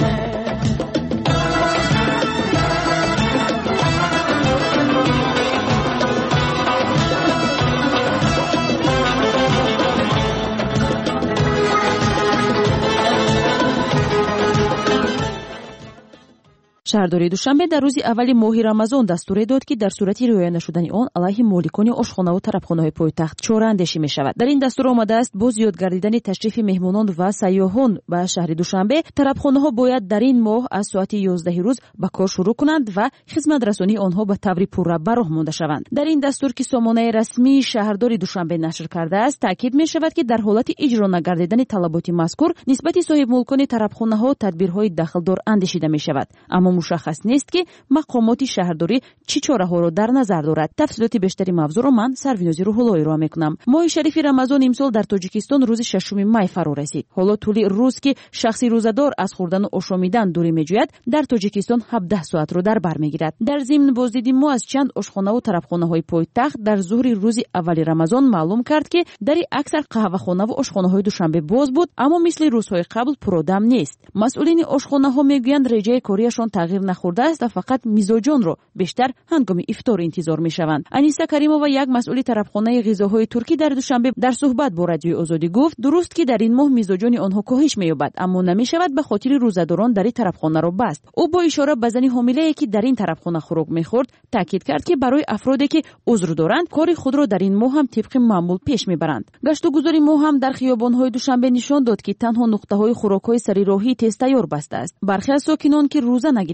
شهرداری دوشنبه در روز اول ماه رمضان دستور داد که در صورت رعایت نشدن آن علیه مالکان آشخانه و طرفخانه‌های پایتخت چاره‌اندیشی می‌شود. در این دستور آمده است با زیاد گردیدن تشریف مهمانان و سیاحان به شهر دوشنبه طرفخانه‌ها باید در این ماه از ساعت یازده روز به کار شروع کنند و خدمت رسانی آنها به طور پورا به راه مانده شوند. در این دستور که سامانه رسمی شهرداری دوشنبه نشر کرده است تاکید می‌شود که در حالت اجرا نگردیدن طلبات مذکور نسبت صاحب ملکان طرفخانه‌ها تدبیرهای داخلدار اندیشیده می‌شود، اما مشخص نیست که مقامات شهرداری چه چاره‌ها را در نظر دارد. تفصیلات بیشتری موضوع را من سروینازی روح‌اللهی را میکنم. ماه شریف رمضان امسال در تاجیکستان روز ششم می فرا رسید. حالا طول روز که شخصی روزدار از خوردن و آشامیدن دوری میجوید در تاجیکستان هفده ساعت را در بر میگیرد. در ضمن بازدید ما از چند آشخانه و طرفخانه‌های پایتخت در ظهر روز اول رمضان معلوم کرد که در اکثر قهوه‌خانه و آشخانه‌های دوشنبه باز بود، اما مثل روزهای قبل پرآدم نیست. مسئولین آشخانه‌ها میگویند رژه کاریشان تغییر نخورده است و فقط میزاجان را بیشتر هنگام افطار انتظار میشوند. انیسه کریمова یک مسئول طرفخانه غذاهای ترکی در دوشنبه در صحبت با رادیوی آزادی گفت درست که در این ماه میزاجان آنها کاهش مییابد، اما نمیشود به خاطر روزداران در این طرفخانه را بست. او با اشاره به زنی حامله‌ای که در این طرفخانه خوراک میخورد تاکید کرد که برای افرادی که عذر دارند کار خود را در این ماه هم طبق معمول پیش میبرند. گشت و گذار ما هم در خیابان‌های دوشنبه نشان داد که تنها نقطه‌های خوراک‌های سری راهی تست تیار بسته است. برخی از ساکنان که روزه نگرفتند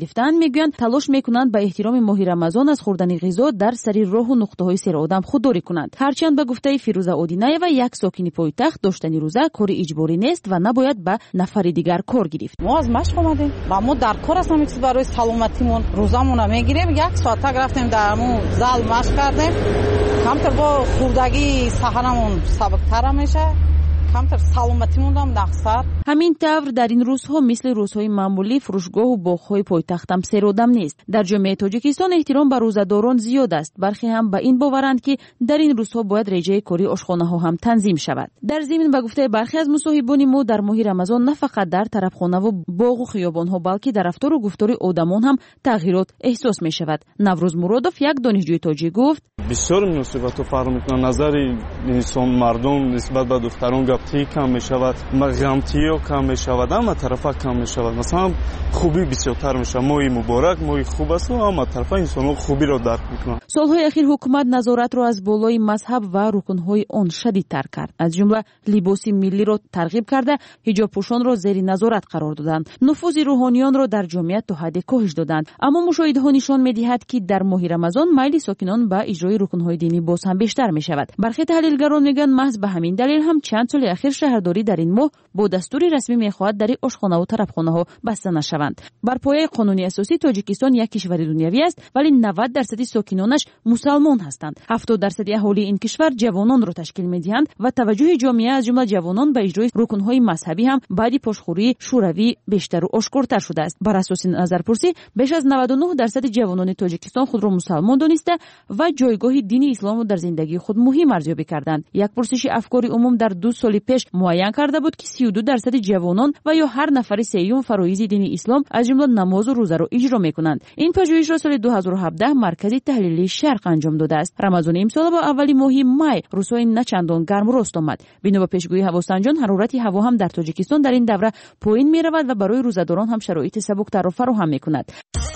گرفتند میگویند تلاش میکنند به احترام ماه رمضان از خوردن غذا در سری راه و نقطه‌های سیر آدم خودداری کنند. هرچند به گفته فیروزه اودینایeva یک ساکن پایتخت داشتن روزه کار اجباری نیست و نباید به نفر دیگر کار گرفت. ما از مشق اومدیم و ما در کار هستیم که برای سلامتیمون روزامون میگیریم. یک ساعت رفتیم در مو زال مشق کردیم. کمتر با خوردگی سحرمون سبکتر میشه. کمتر سلامتیمون هم نقصر. همین طور در این روزها مثل روزهای معمولی فروشگاه و باغ‌های پایتخت هم سیر آدم نیست. در جامعه تاجیکستان احترام به روزه‌داران زیاد است. برخی هم به این باورند که در این روزها باید رژه کاری آشخانه‌ها هم تنظیم شود. در ضمن به گفته برخی از مصاحبان ما در ماه رمضان نه فقط در طرفخانه و باغ و خیابان‌ها بلکه در رفتار و گفتار آدمان هم تغییرات احساس می شود. نوروز مرادوف یک دانشجوی تاجیک گفت: بسیار مناسبت و فرق می‌کنه. نظر انسان مردم نسبت به دختران گپتی کم می‌شود، غمتی کم می‌شود، اما طرفا کم می‌شود. مثلا خوبی بسیارتر میشه. ماه مبارک ماه خوب است و اما طرفا انسان‌ها خوبی را درک می‌کنند. سال‌های اخیر حکومت نظارت را از بالای مذهب و رکن‌های آن شدیدتر کرد. از جمله لباس ملی را ترغیب کرده، حجاب پوشان را زیر نظارت قرار دادند. نفوذ روحانیان را در جامعه تا حد کاهش دادند. اما مشاهده‌ها نشان می‌دهد که در ماه رمضان میل ساکنان به اجرای رکن‌های دینی باز هم بیشتر می‌شود. برخی تحلیلگران میگن محض به همین دلیل هم چند سال اخیر شهرداری در این ماه با دستور رسمی می‌خواهد در آشخانه و طرفخانه‌ها بسته نشوند. بر پایه قانونی اساسی تاجیکستان یک کشور دنیوی است، ولی نود درصد ساکنانش مسلمان هستند. هفتاد درصد اهالی این کشور جوانان را تشکیل می‌دهند و توجه جامعه از جمله جوانان به اجرای رکن‌های مذهبی هم بعد پاشخوری شوروی بیشتر و آشکارتر شده است. بر اساس نظرپرسی بیش از نود و نه درصد جوانان تاجیکستان خود را مسلمان دانسته و جایگاه دین اسلام را در زندگی خود مهم ارزیابی کردند. یک پرسش افکار عموم در دو سال پیش معین کرده بود که سی و دو درصد جوانان و یا هر نفر سیوم فرایض دین اسلام از جمله نماز و روزه را اجرا می‌کنند. این پژوهش را سال دو هزار و هفده مرکز تحلیلی شرق انجام داده است. رمضان امسال با اولی ماه می روزهای نچندان گرم راست آمد. بنا به پیشگویی هواسنجان حرارت هوا هم در تاجیکستان در این دوره پایین می‌رود و برای روزه‌داران هم شرایط سبکتر را فراهم می‌کند.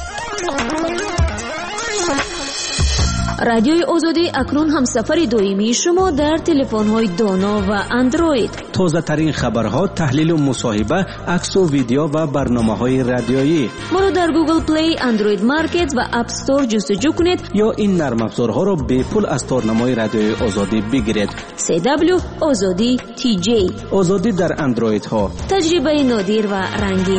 رادیوی آزادی اکنون هم سفر دائمی شما در تلفن‌های دانا و اندروید. تازه ترین خبرها، تحلیل و مصاحبه، عکس و ویدیو و برنامه‌های رادیویی. ما را در گوگل پلی، اندروید مارکت و اپ استور جستجو کنید یا این نرم افزارها را به پول از تارنمای رادیوی آزادی بگیرید. سی دبلیو آزادی تی جی. آزادی در اندروید ها. تجربه نادر و رنگین.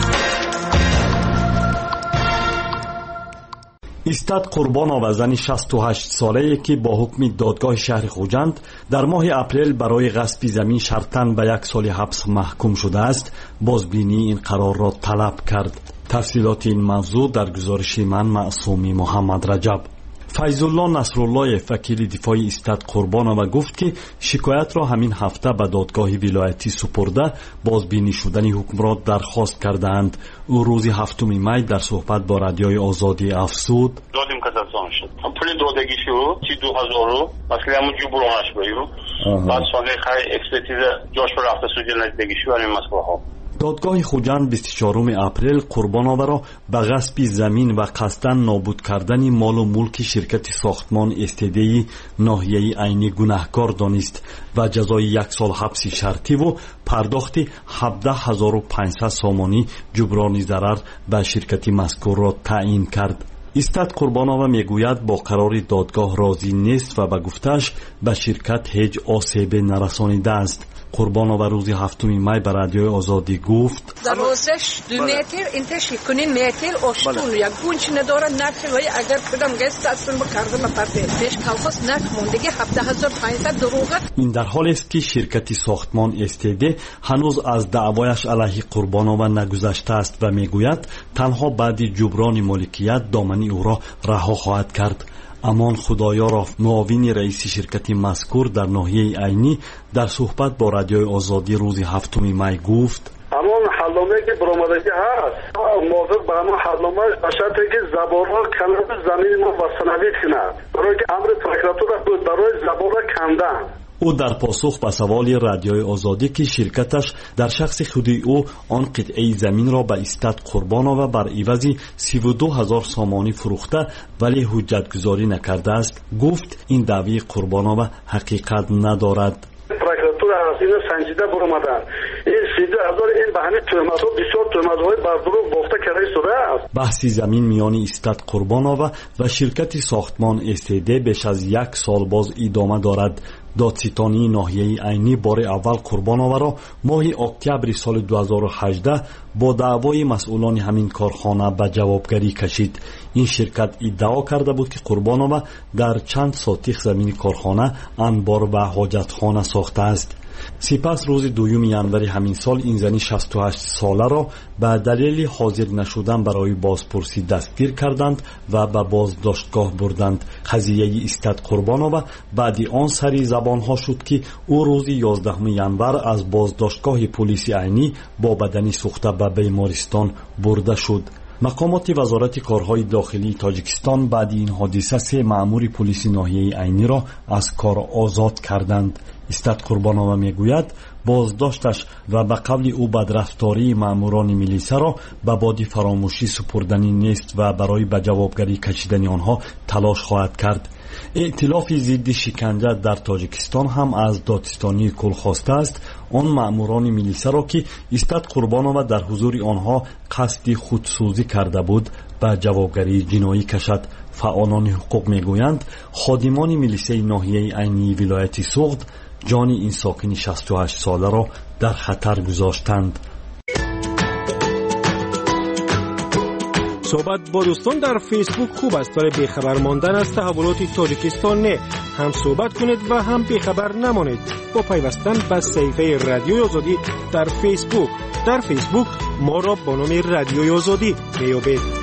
استاد قربانو و زن شصت و هشت ساله‌ای که با حکم دادگاه شهر خوجند در ماه اپریل برای غصب زمین شرطاً به یک سال حبس محکوم شده است، بازبینی این قرار را طلب کرد. تفصیلات این موضوع در گزارش من معصومی محمد رجب. فیض‌الله نصرالله وکیل دفاع استاد قربانو گفت که شکایت را همین هفته به دادگاه ولایتی سپرده بازبینی شدن حکم را درخواست کردند. او روز هفتم می در صحبت با رادیوی آزادی افزود: دادیم کاساسیون شد. پول دادگیشو سی دو هزار رو مثلا همون جبرانش بایو. بعد سال خیر اکسپرتیز جاش رفته سوجل نزدیکیشو همین مسئله ها. دادگاه خوجند بیست و چهارم اپریل قربانو را به غصب زمین و قصداً نابود کردن مال و ملک شرکت ساختمان استدی ناحیه عینی گناهکار دانست و جزای یک سال حبس شرطی و پرداخت هفده هزار و پانصد سامانی جبران ضرر به شرکت مذکور را تعیین کرد. استاد قربانو میگوید با قرار دادگاه راضی نیست و به گفتش به شرکت هیچ آسیب نرسانیده است. قربانو روز هفتم می به رادیوی آزادی گفت: دروازش دو متر انتش کنین متر آشتون یک گونچ نداره نرخ ولی اگر بدم گست اصلا بکردم پرته پیش کالخوس نرخ موندگی هفده هزار و پانصد دروغه. این در حالی است که شرکت ساختمان استدی هنوز از دعوایش علیه قربانو نگذشته است و میگوید تنها بعد جبران مالکیت دامنی او را رها خواهد کرد. امان خدایارov معاون رئیس شرکت مذکور در ناحیه عینی در صحبت با رادیوی آزادی روز هفتم می گفت: امان حلامه که برآمدگی هست موافق به امان حلامه شرطی که زبانها کنند زمین ما وسنوی کند برای که امر پروکراتور بود برای زبانها کندن. او در پاسخ به سوال رادیوی آزادی که شرکتش در شخص خودی او آن قطعه زمین را به استاد قربانو بر عوض سی و دو هزار سامانی فروخته ولی حجت گذاری نکرده است گفت این دعوی قربانو حقیقت ندارد. پروکراتور از این سنجیده برآمدند. این سیزده هزار این به همین تهمت ها بسیار تهمت های بر دروغ بافته کرده شده است. بحث زمین میان استاد قربانова و شرکت ساختمان استیده بیش از یک سال باز ادامه دارد. دادستانی ناحیه عینی بار اول قربانова را ماه اکتبر سال دو هزار و هجده با دعوای مسئولان همین کارخانه به جوابگری کشید. این شرکت ادعا کرده بود که قربانova در چند ساتیخ زمین کارخانه انبار و حاجتخانه ساخته است. سپس روز دوم ینوری همین سال این زنی شصت و هشت ساله را به دلیل حاضر نشدن برای بازپرسی دستگیر کردند و به بازداشتگاه بردند. قضیه استاد قربانova بعد آن سری زبانها شد که او روز یازدهم ینور از بازداشتگاه پلیس عینی با بدنی سوخته به بیمارستان برده شد. مقامات وزارت کارهای داخلی تاجیکستان بعد این حادثه سه مأمور پلیس ناحیه عینی را از کار آزاد کردند. استاد قربانova میگوید بازداشتش و به قبل او بدرفتاری مأموران میلیسا را به باد فراموشی سپردنی نیست و برای به جوابگری کشیدن آنها تلاش خواهد کرد. ائتلاف ضد شکنجه در تاجیکستان هم از دادستانی کل خواسته است آن مأموران میلیسا را که استاد قربانova در حضور آنها قصد خودسوزی کرده بود به جوابگری جنایی کشد. فعالان حقوق میگویند خادمان میلیسای ناحیه عینی ولایت سوغد جان این ساکن شصت و هشت ساله را در خطر گذاشتند. صحبت با دوستان در فیسبوک خوب است، ولی بیخبر ماندن از تحولات تاجیکستان نه. هم صحبت کنید و هم بیخبر نمانید با پیوستن به صفحه رادیوی آزادی در فیسبوک. در فیسبوک ما را با نام رادیوی آزادی میابید.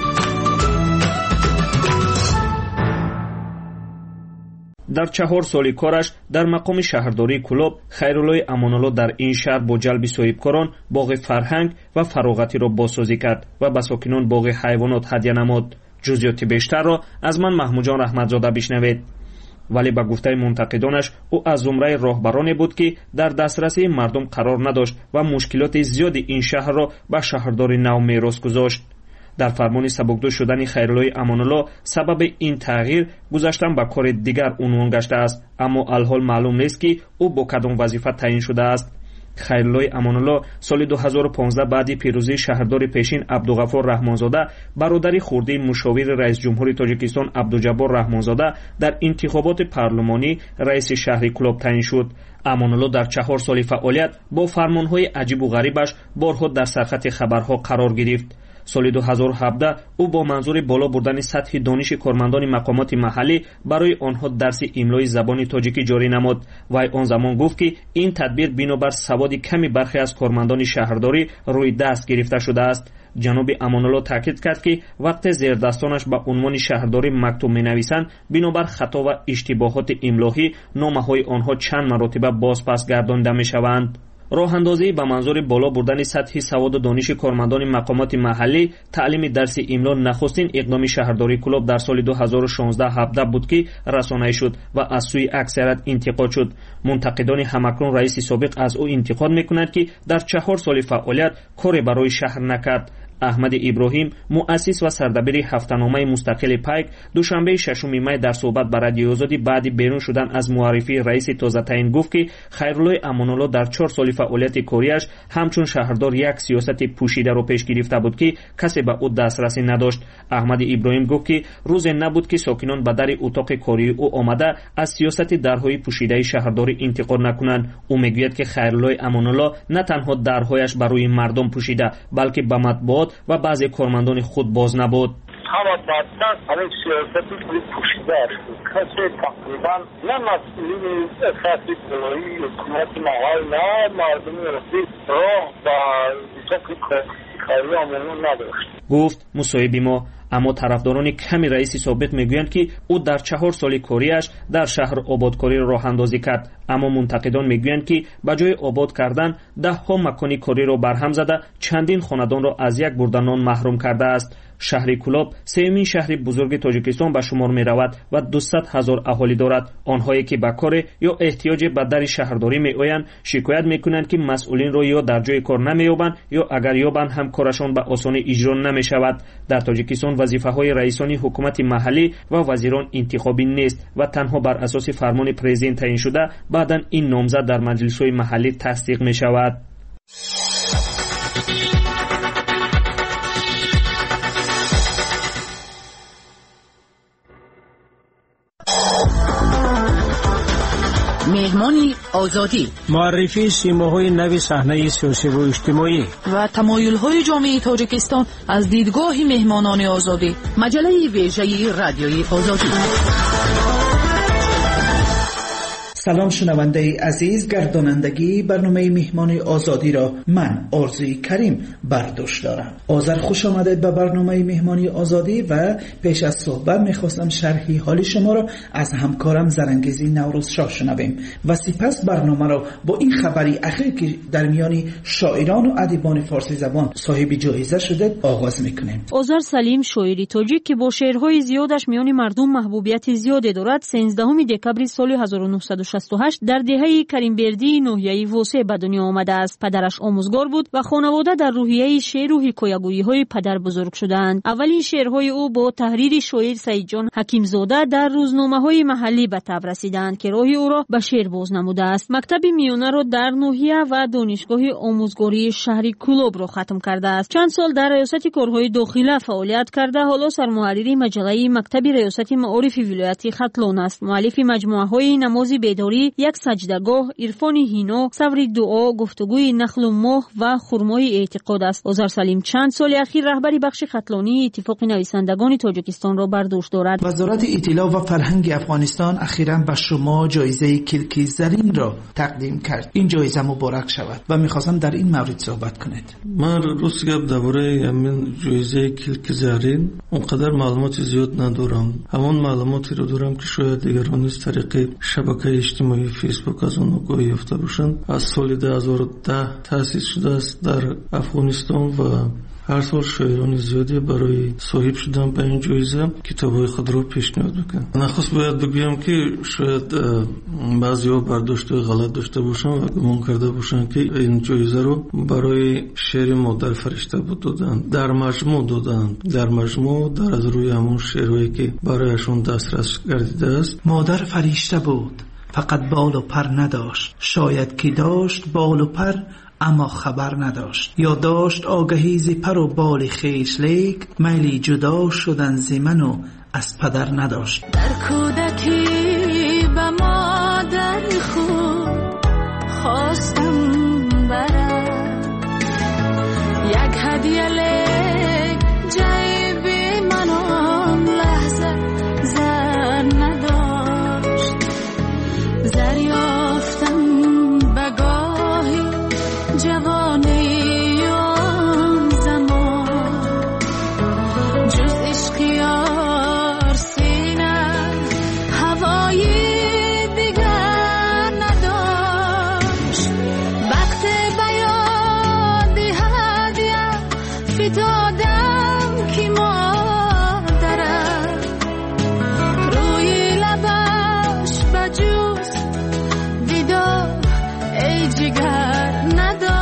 در چهار سالی کارش در مقام شهرداری کلوب، خیرالله امانالله در این شهر با جلب صاحبکاران باغ فرهنگ و فراغتی را بازسازی کرد و به ساکنان باغ حیوانات هدیه نمود. جزئیات بیشتر را از من محمود جان رحمتزاده بشنوید. ولی به گفته منتقدانش او از زمره راهبرانی بود که در دسترسی مردم قرار نداشت و مشکلات زیادی این شهر را به شهرداری نو میراث گذاشت. در فرمان سبکدوش شدن خیرالله امانالله سبب این تغییر گذاشتن به کار دیگر عنوان گشته است، اما الحال معلوم نیست که او با کدام وظیفه تعیین شده است. خیرالله امانالله سال دو هزار و پانزده بعد پیروزی شهردار پیشین عبدالغفور رحمانزاده، برادر خورده مشاور رئیس جمهور تاجیکستان عبدالجبار رحمانزاده، در انتخابات پارلمانی رئیس شهر کلوب تعیین شد. امانالله در چهار سال فعالیت با فرمانهای عجیب و غریبش بارها در سرخط خبرها قرار گرفت. سال دو هزار و هفده او با منظور بالا بردن سطح دانش کارمندان مقامات محلی برای آنها درس املای زبان تاجیکی جاری نمود. وی آن زمان گفت که این تدبیر بنابر سواد کمی برخی از کارمندان شهرداری روی دست گرفته شده است. جناب امانالله تاکید کرد که وقت زیردستانش به عنوان شهرداری مکتوب می‌نویسند، بنابر خطا و اشتباهات املایی نامه‌های آنها چند مرتبه بازپس گردانده می‌شوند. راه اندازی به منظور بالا بردن سطح سواد و دانش کارمندان مقامات محلی، تعلیم درس املا نخستین اقدام شهرداری کلوب در سال دو هزار و شانزده هفده بود که رسانه‌ای شد و از سوی اکثریت انتقاد شد. منتقدان همکنون رئیس سابق از او انتقاد میکنند که در چهار سال فعالیت کاری برای شهر نکرد. احمد ابراهیم، مؤسس و سردبیر هفته‌نامه مستقل پیک، دوشنبه ششم می در صحبت با رادیو آزادی بعد بیرون شدن از معرفی رئیس تازه تعیین گفت که خیرالله امانالله در چهار سال فعالیت کاریش همچون شهردار یک سیاست پوشیده را پیش گرفته بود که کسی به او دسترسی نداشت. احمد ابراهیم گفت که روز نبود که ساکنان به در اتاق کاری او آمده از سیاست درهای پوشیده شهرداری انتقاد نکنند. او میگوید که خیرالله امانالله نه تنها درهایش برای مردم پوشیده، بلکه به مطبوعات و بعضی کارمندان خود باز نبود. همه بدن همین سیاستی که پوشیده است. کسی تقریبا نه مسئولین اساسی کلایی حکومت محل نه مردمی رسید راه و اتاق کاری آمونون نداشت. گفت مصاحب ما. اما طرفداران کمی رئیس سابق میگویند که او در چهار سال کاریش در شهر آبادکاری راه اندازی کرد، اما منتقدان میگویند که به جای آباد کردن ده ها مکان کاری را برهم زده چندین خاندان را از یک برده نان محروم کرده است. شهر کلوب سومین شهر بزرگ تاجیکستان به شمار می رود و دویست هزار اهالی دارد. آنهایی که به کار یا احتیاج به در شهرداری می آیند شکایت می کنند که مسئولین را یا در جای کار نمی یابند یا اگر یابند هم کارشان به آسانی اجرا نمی شود. در تاجیکستان وظیفه های رئیسان حکومت محلی و وزیران انتخابی نیست و تنها بر اساس فرمان پرزیدنت تعیین شده بعداً این نامزد در مجلس های محلی تصدیق می شود. مهمانی آزادی، معرفی سیماهای نوی صحنه سیاسی و اجتماعی و تمایل‌های جامعه تاجیکستان از دیدگاه مهمانان آزادی. مجله ویژه رادیوی آزادی. سلام شنونده عزیز، گردانندگی برنامه مهمان آزادی را من آرزوی کریم برداشت دارم. آذر خوش آمده به برنامه مهمانی آزادی و پیش از صحبت میخواستم شرحی حالی شما را از همکارم زرنگیزی نوروز شاه شنویم و سپس برنامه را با این خبری اخیر که در میان شاعران و ادیبان فارسی زبان صاحب جایزه شده آغاز میکنیم. آذر سلیم شاعری تاجیک که با شعرهای زیادش میان مردم محبوبیت زیادی دارد، سیزدهم دکبر سال هزار و نهصد و شصت و هشت در دهه کریمبردی ناحیه واسه به دنیا آمده است. پدرش آموزگار بود و خانواده در روحیه شعر و حکایه‌گویی های پدر بزرگ شدند. اولین شعرهای او با تحریر شاعر سعید جان حکیم زاده در روزنامه‌های محلی به تب رسیدند که راه او را به شعر باز نموده است. مکتب میانه را در ناحیه و دانشگاه آموزگاری شهری کلوب را ختم کرده است. چند سال در ریاست کارهای داخله فعالیت کرده، حالا سرمحرر مجله مکتب ریاست معارف ولایت ختلان است. مؤلف مجموعه‌های نماز بیداری، یک سجدگاه، عرفان هینا، صبر دعا، گفتگوی نخل و ماه و خرمای اعتقاد است. آذر سلیم چند سال اخیر رهبری بخش ختلانی اتفاق نویسندگان تاجیکستان را بر دوش دارد. وزارت اطلاع و فرهنگ افغانستان اخیراً به شما جایزه کلکی زرین را تقدیم کرد. این جایزه مبارک شود و می‌خواستم در این مورد صحبت کنید. من روز گپ درباره همین جایزه کلکی زرین اونقدر معلومات زیاد ندارم. همون معلوماتی رو دارم که شاید دیگران از طریق شبکه اجتماعی فیسبوک از اون آگاهی یافته باشند. از سال دو هزار و ده تأسیس شده است در افغانستان و هر سال شاعران زیادی برای صاحب شدن به این جایزه کتاب‌های خود را پیشنهاد میکنند. نخست باید بگویم که شاید بعضی‌ها برداشت غلط داشته باشند و گمان کرده باشند که این جایزه رو برای شعر مادر فرشته بود دادند. در مجموع دادند. در مجموع در از روی همون شعرهایی که برایشون دسترس گردیده است. مادر فرشته بود، فقط بال و پر نداشت. شاید که داشت بال و پر اما خبر نداشت، یا داشت آگهی ز پر و بال خویش، لیک میلی جدا شدن ز من و از پدر نداشت. در کودکی به مادر خود خواستم برم یک هدیه، لیک جیب من آن لحظه زر نداشت. زر یافتم بگاهی جوانی آن زمان، جز عشق یار سینه هوای دیگر نداشت. وقت بیاد هدیه فتادم که مادرم روی لبش بجوز دیدار ای جگر نداشت.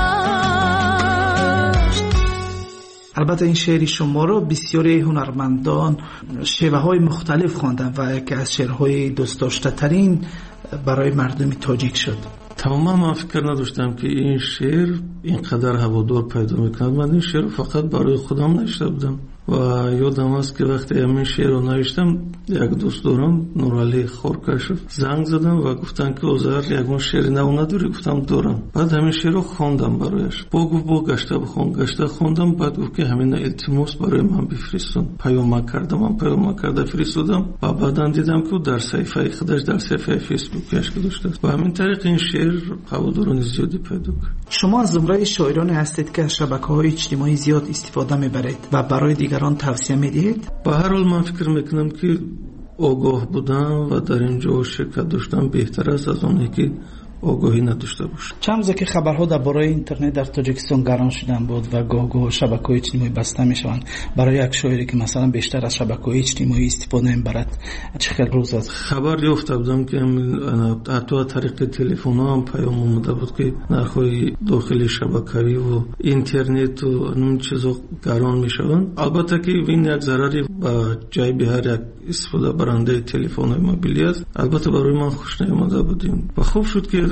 البته این شعر شما رو بسیاری هنرمندان شیوه های مختلف خواندن و یکی از شعرهای دوست داشته ترین برای مردم تاجیک شد. تماما من فکر نداشتم که این شعر اینقدر هوادار پیدا میکند. من این شعر فقط برای خودم نوشته بودم و یادم است که وقتی همین شعر رو نوشتم یک دوست دارم نورعلی خورکشف زنگ زدم و گفتن که آذر یگون شعر نو نداری؟ گفتم دارم. بعد همین شعر رو خواندم برایش. با گفت با گشته بخون. گشته خوندم. بعد گفت که همین التماس برای من بفرستون. پیام کردم. من پیام کرده فرستادم و بعداً دیدم که در صفحه خودش در صفحه فیسبوکش گذاشته است و همین طریق این شعر هواداران زیادی پیدا کرد. شما از زمره شاعران هستید که از شبکه‌های اجتماعی زیاد استفاده می‌برید و برای دیگران توصیه میدید؟ به هر حال من فکر میکنم که آگاه بودن و در اینجا شرکت داشتن بهتر است از اونی که آگاهی نداشته باشه. چند روزه که خبرها درباره اینترنت در تاجیکستان گران شدن بود و گاه گاه شبکه‌های اجتماعی بسته میشوند، برای یک شاعری که مثلا بیشتر از شبکه‌های اجتماعی استفاده میبرد چه خیلی روز است خبر یافته بودم که حتی از طریق تلفن هم پیام اومده بود که نرخ‌های داخل شبکه‌ای و اینترنت و اون چیزا گران میشوند. البته که این یک ضرری به جیب هر یک استفاده برنده تلفن موبیلی است. البته برای من خوش نیامده بودیم و خوب شد که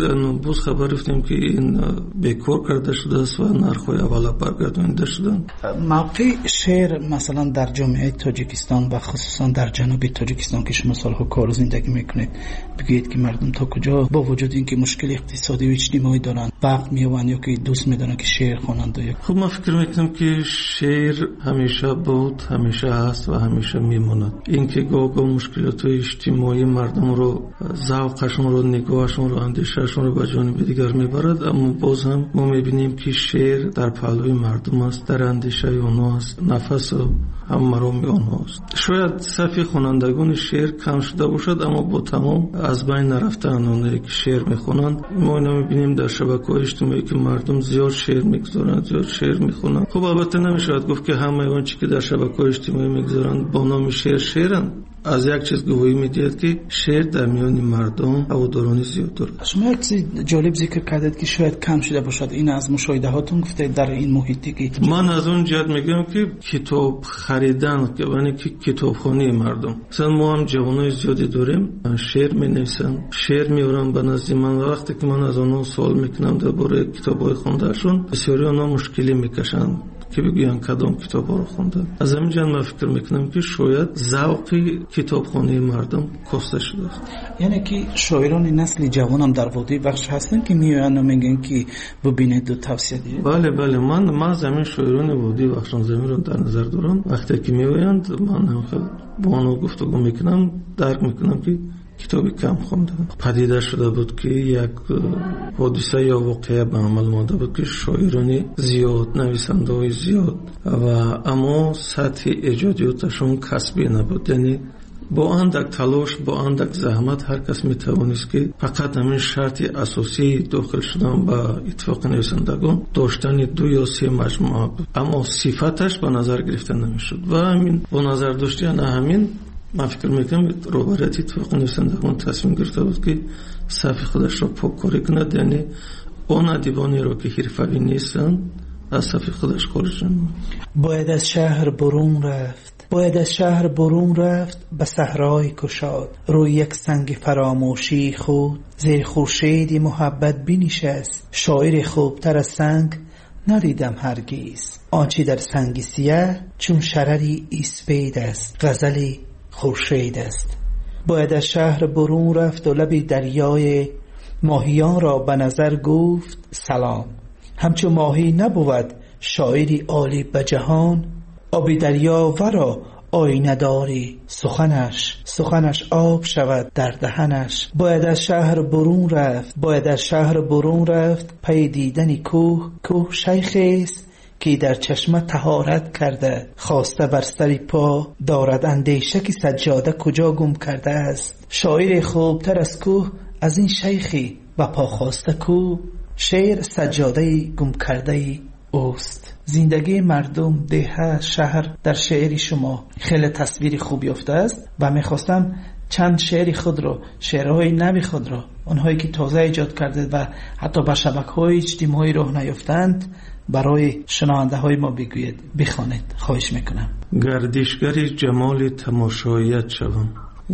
буз хабар рафтем ки ин бекор карда шудааст ва нархҳои аввала баргардонида шуданд. мавқеи шеър масалан дар ҷомеаи тоҷикистон ва хусусан дар ҷануби тоҷикистон ки шумо солҳо кору зиндагӣ мекунед, бигӯед ки мардум то куҷо бо вуҷуди ин ки мушкили иқтисодию иҷтимоӣ доранд вақт меёбанд ё ки дӯст медоранд ки шеър хонанд? хуб ман фикр мекунам ки шеър ҳамеша буд, ҳамеша ҳаст ва ҳамеша мемонад. ин ки гоҳ-гоҳ мушкилотҳои иҷтимоии мардумро, завқашонро, нигоҳашонро, андешаашонро ба ҷониби дигар мебарад, аммо боз ҳам мо мебинем ки шеър дар паҳлӯи мардум аст, дар андешаи онҳо аст, нафасу ҳаммароми онҳо аст. шояд сафи хонандагони шеър кам шуда бошад, аммо бо тамом аз байн нарафтаанд онҳое ки шеър мехонанд. мо ино мебинем дар шабакаҳои иҷтимоӣ ки мардум зиёд шеър мегузоранд, зиёд шеър мехонанд. хуб албатта намешавад гуфт ки ҳамаи он чӣ ки дар шабакаҳои иҷтимоӣ мегузоранд бо номи шеър шеъранд. аз як чиз гувоҳӣ медиҳад ки шеър дар миёни мардум ҳаводорони зиёд дорад. шумо як чизи ҷолиб зикр кардед ки шояд кам шуда бошад. ин аз мушоҳидаҳотон гуфтед дар ин муҳите ки ман аз он ҷиҳат мегӯям ки китоб харидан, яъне ки китобхонии мардум. масалан мо ҳам ҷавонои зиёде дорем, шеър менависанд, шеър меоранд ба назди ман. вақте ки ман аз онҳо суол мекунам дар бораи китобҳои хондаашон, бисёри онҳо мушкилӣ мекашанд ки бигӯянд кадом китобҳоро хонданд. аз ҳамин ҷаҳат ман фикр мекунам ки шояд завқи китобхонии мардум коста шудааст. яъне ки шоирони насли ҷавонам дар водии бахш ҳастанд ки меоянд ва мегӯянд ки бубинеду тавсия диҳед? бале бале ман ман замин шоирони водии бахшонзаминро дар назар дорам. вақте ки меоянд ман бо онҳо гуфтугӯ мекунам, дарк мекунам ки китоби кам хонданд. падида шуда буд ки як ҳодиса ё воқеа ба амал омада буд ки шоирони зиёд, нависандаҳои зиёд ва аммо сатҳи эҷодиёташон касбӣ набуд. яъне бо андак талош, бо андак заҳмат ҳар кас метавонист ки фақат ҳамин шарти асосии дохил шудан ба иттифоқи нависандагон доштани ду ё се маҷмӯа буд, аммо сифаташ ба назар гирифта намешуд. ва ҳамин бо назардошти ана ҳамин ман фикр мекунам роҳбарияти иттифоқи нависандагон тасмим гирифта буд ки сафи худашро поккорӣ кунад, яъне он адибонеро ки ҳирфавӣ нестанд аз сафи худаш хориҷ намояд. бояд аз шаҳр бурун рафт, бояд аз шаҳр бурун рафт ба саҳрои кушод, рӯи як санги фаромӯшии худ зери хуршеди муҳаббат бинишаст. шоири хубтар аз санг надидам ҳаргиз, он чӣ дар санги сиях чун шарари испейд аст, ғазали خورشید است. باید از شهر برون رفت و لب دریای ماهیان را به نظر گفت سلام. همچو ماهی نبود شاعری عالی به جهان، آبی دریا ورا آینه داری سخنش، سخنش آب شود در دهنش. باید از شهر برون رفت، باید از شهر برون رفت پی دیدن کوه. کوه شیخی است که در چشمه طهارت کرده، خواسته بر سر پا دارد اندیشه که سجاده کجا گم کرده است. شاعر خوبتر از کوه از این شیخی و پا خواسته کو، شعر سجاده گم کرده اوست. زندگی مردم، ده، شهر در شعر شما خیلی تصویری خوب یافته است و میخواستم چند شعر خود رو، شعرهای نوی خود رو، اونهایی که تازه ایجاد کرده و حتی به شبکه‌های اجتماعی راه نیافتند برای شنونده های ما بگوید، بخوانید. خواهش میکنم. گردشگری جمال تماشاییت شوم،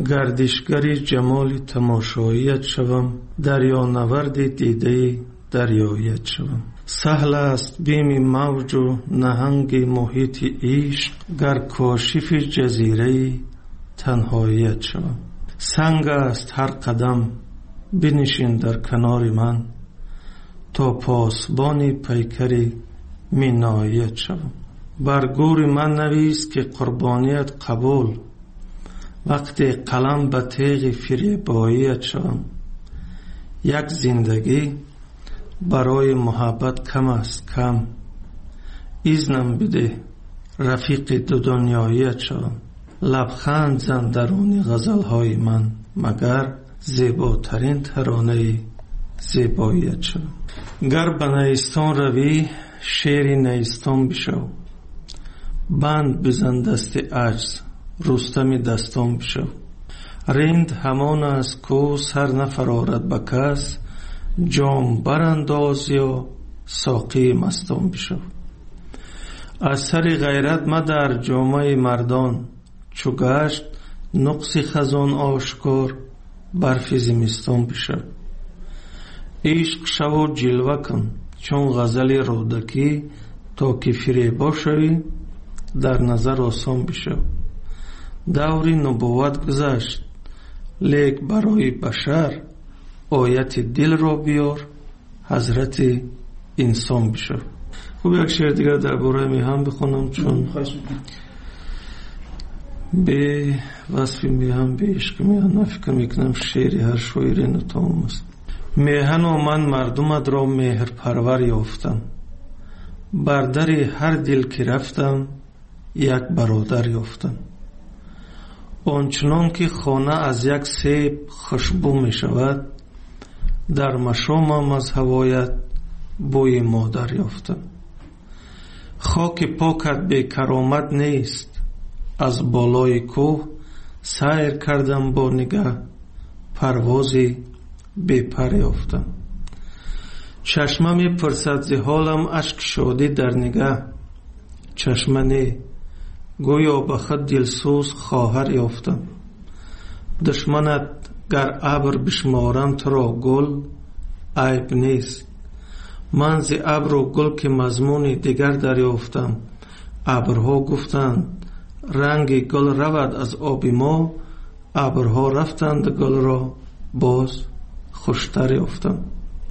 گردشگری جمال تماشاییت شوم، دریا نورد دیده دریایت شوم. سهل است بیم موج و نهنگ محیط عشق، گر کاشف جزیره تنهاییت شوم. سنگ است هر قدم بنشین در کنار من، تا پاسبان پیکری مینایت شوم. بر گور من نویس که قربانیت قبول، وقتی قلم به تیغ فریباییت شوم. یک زندگی برای محبت کم است کم، ایزنم بده رفیق دو دنیاییت شوم. لبخند زن درون غزلهای من، مگر زیباترین ترانه زیباییت شوم. گر به نیستان روی شعر نیستان بشو، بند بزن دست عجز رستم دستان بشو. رند همان است کو سر نفرارد به کس، جام برانداز یا ساقی مستان بشو. از سر غیرت مدر جامه مردان، چو گشت نقص خزان آشکار برف زمستان بشو. عشق شو جلوه کن چون غزل رودکی تا که فریبا شوی در نظر آسان بشو. دوری نبوت گذشت لیک برای بشر آیت دل را بیار حضرت انسان بشو. خوب یک شعر دیگر درباره میهن بخونم چون به وصف میهن به عشق میهن فکر میکنم شعری هر شاعر نتام است. میهن و من مردمت را مهر پرور یافتم، بر در هر دل که رفتم یک برادر یافتم. آنچنان که خانه از یک سیب خوشبو می شود، در مشامم از هوایت بوی مادر یافتم. خاک پاکت بی کرامت نیست، از بالای کوه سیر کردم با نگاه پروازی بی پر یافتم. چشمه می پرسد ز حالم اشک شادی در نگاه، چشمه نه گویا به خود دلسوز خواهر یافتم. دشمنت گر ابر بشمارم تو را گل عیب نیست، من ز ابر و گل که مضمون دیگر دریافتم. ابرها گفتند رنگ گل رود از آب ما، ابرها رفتند گل را باز خوشتر یافتم.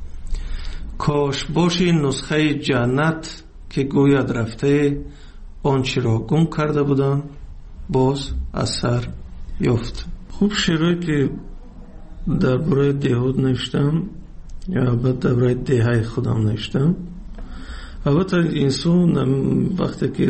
کاش باشی نسخه جنت که گوید رفته، آنچه را گم کرده بودم باز اثر یافت. خوب شعرهایی که درباره دهود نوشتم یا البته درباره دهه خودم نوشتم. البته انسان وقتی که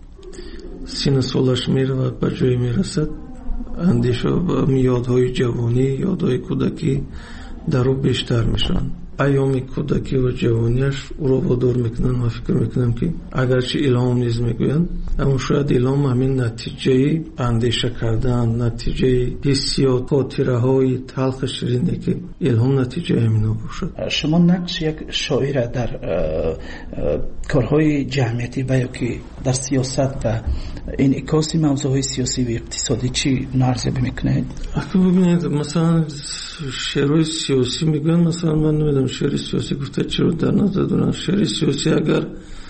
سن سالش میرود به جای میرسد، اندیشه و یادهای جوانی، یادهای کودکی در او بیشتر میشن. ایام کودکی و جوانیش او را وادار میکنن و فکر میکنم که اگرچه الهام نیز میگویند، اما شاید الهام همین نتیجه اندیشه کردن، نتیجه حسیات، خاطره های تلخ شیرینی که الهام نتیجه همینا باشد. شما نقش یک شاعر در کارهای جمعیتی و یا که در سیاست و انعکاس موضوعهای سیاسی و اقتصادی چی نارضایتی میکنید؟ اگه ببینید مثلا شعرهای سیاسی میگن، مثلا من نمیدونم شعر سیاسی گفته چرا در نظر دارن. شعر سیاسی اگر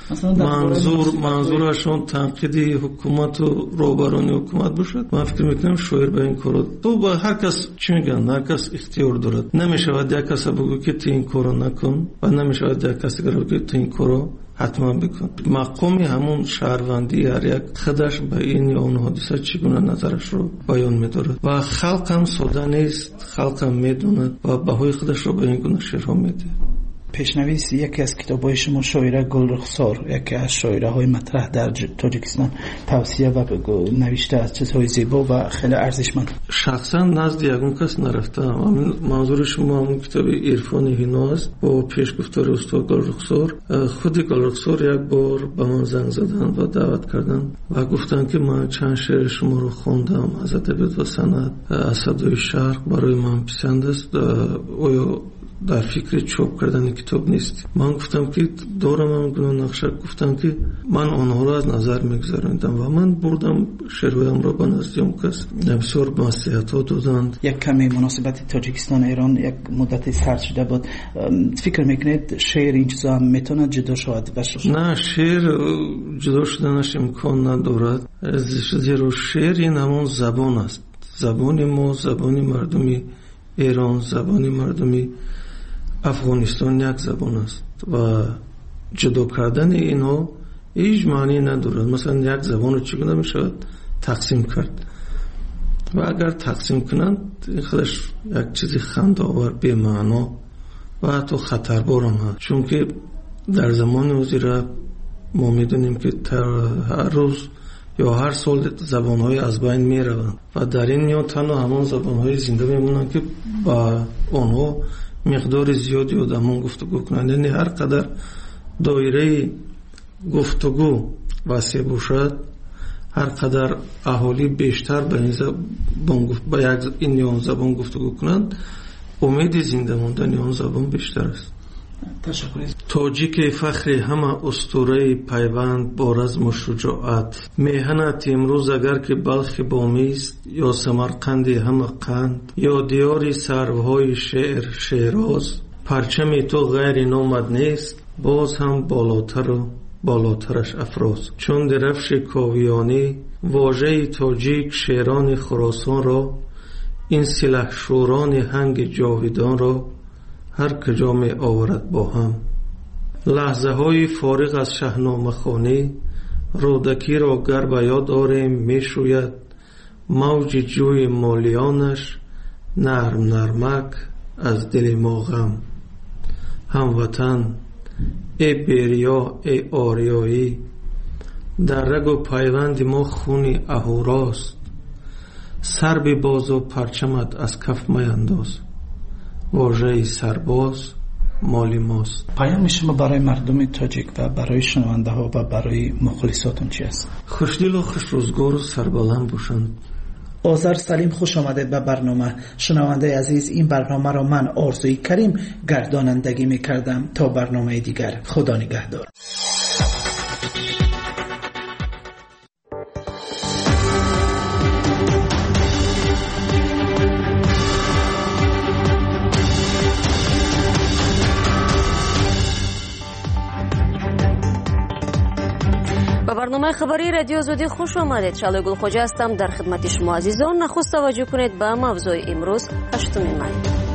منظور منظورشون تنقیدی حکومت و روبرانی حکومت باشد، من فکر میکنم شاعر به این کارو تو با هر کس چی میگن، هر کس اختیار دارد. نمیشود یک کس بگو که تو این کارو نکن و نمیشود یک کس بگو که تو این کارو حتما بکن. مقامی همون شهروندی هر یک خودش به این یا اون حادثه چگونه نظرش رو بیان می‌دارد و خلق هم ساده نیست، خلق هم میدوند و بهای خودش رو به این گونه شعرها میده. پیشنویس یکی از کتاب‌های شما شاعره گلرخسار، یکی از شاعره‌های مطرح در تاجیکستان، توصیه و نوشته از چیزهای زیبا و خیلی ارزشمند. شخصا نزد یگون کس نرفتم. منظور شما همون کتاب عرفان هینا است با پیشگفتار استاد گلرخسار. خود گلرخسار یک بار به من زنگ زدن و دعوت کردن و گفتن که من چند شعر شما رو خواندم از ادبیات و سند، اسدای شرق برای من پسند است، آیا در فکر چاپ کردن کتاب نیست؟ من گفتم که دارم هم گناه نقشه. گفتم که من آنها را از نظر میگذارندم و من بردم شعرهایم را به نزد اون کس، بسیار نصیحت ها دادند. یک کمی مناسبت تاجیکستان ایران یک مدت سرد شده بود، فکر میکنید شعر این چیزا هم میتونه جدا شود؟ نه، شعر جدا شدنش امکان ندارد، زیرا شعر این همون زبان است. زبان ما، زبان مردمی ایران، زبان مردمی افغانستان یک زبان است و جدا کردن اینها هیچ معنی ندارد. مثلا یک زبان رو چگونه می شود تقسیم کرد و اگر تقسیم کنند خودش یک چیزی خنده‌آور بی معنا و حتی خطربار هم هست، چون که در زمان وزیر ما میدونیم که هر روز یا هر سال زبان‌های از بین می‌روند و در این میان تنها همان زبان‌های زنده میمونند که با آنها مقدار زیادی آدمان گفتگو کنند. یعنی هر قدر دایره گفتگو وسیع باشد، هر قدر اهالی بیشتر به این زبان با یک این زبان گفتگو کنند، امید زنده ماندن آن زبان بیشتر است. تاجیک فخر همه اسطوره پیوند با رزم و شجاعت، میهنت امروز اگر که بلخ بامیست یا سمرقند همه قند، یا دیاری سروهای شعر شیراز، پرچم تو غیر نامد نیست، باز هم بالاتر و بالاترش افراز. چون درفش کاویانی واژه تاجیک شیران خراسان را، این سلح شوران هنگ جاویدان را هر کجا می آورد با هم. لحظه های فارغ از شاهنامه خوانی رودکی را گر به یاد آریم می شوید موج جوی مالیانش نرم نرمک از دل ما غم. هموطن ای بیریا ای آریایی، در رگ و پیوند ما خونی اهوراست. سر به باز و پرچمت از کف میانداز، واژه سرباز مالی ماست. پیام شما برای مردم تاجیک و برای شنونده ها و برای مخلصاتون چی است؟ خوشدل و خوش روزگار و سربلند باشند. آذر سلیم، خوش آمدید به برنامه. شنونده عزیز، این برنامه را من آرزوی کریم گردانندگی می کردم. تا برنامه دیگر، خدا نگهدار. برنامه خبری رادیو آزادی خوش آمدید. شالوی گلخوجه هستم در خدمت شما عزیزان. نخست توجه کنید به موضوع امروز هشتم مای.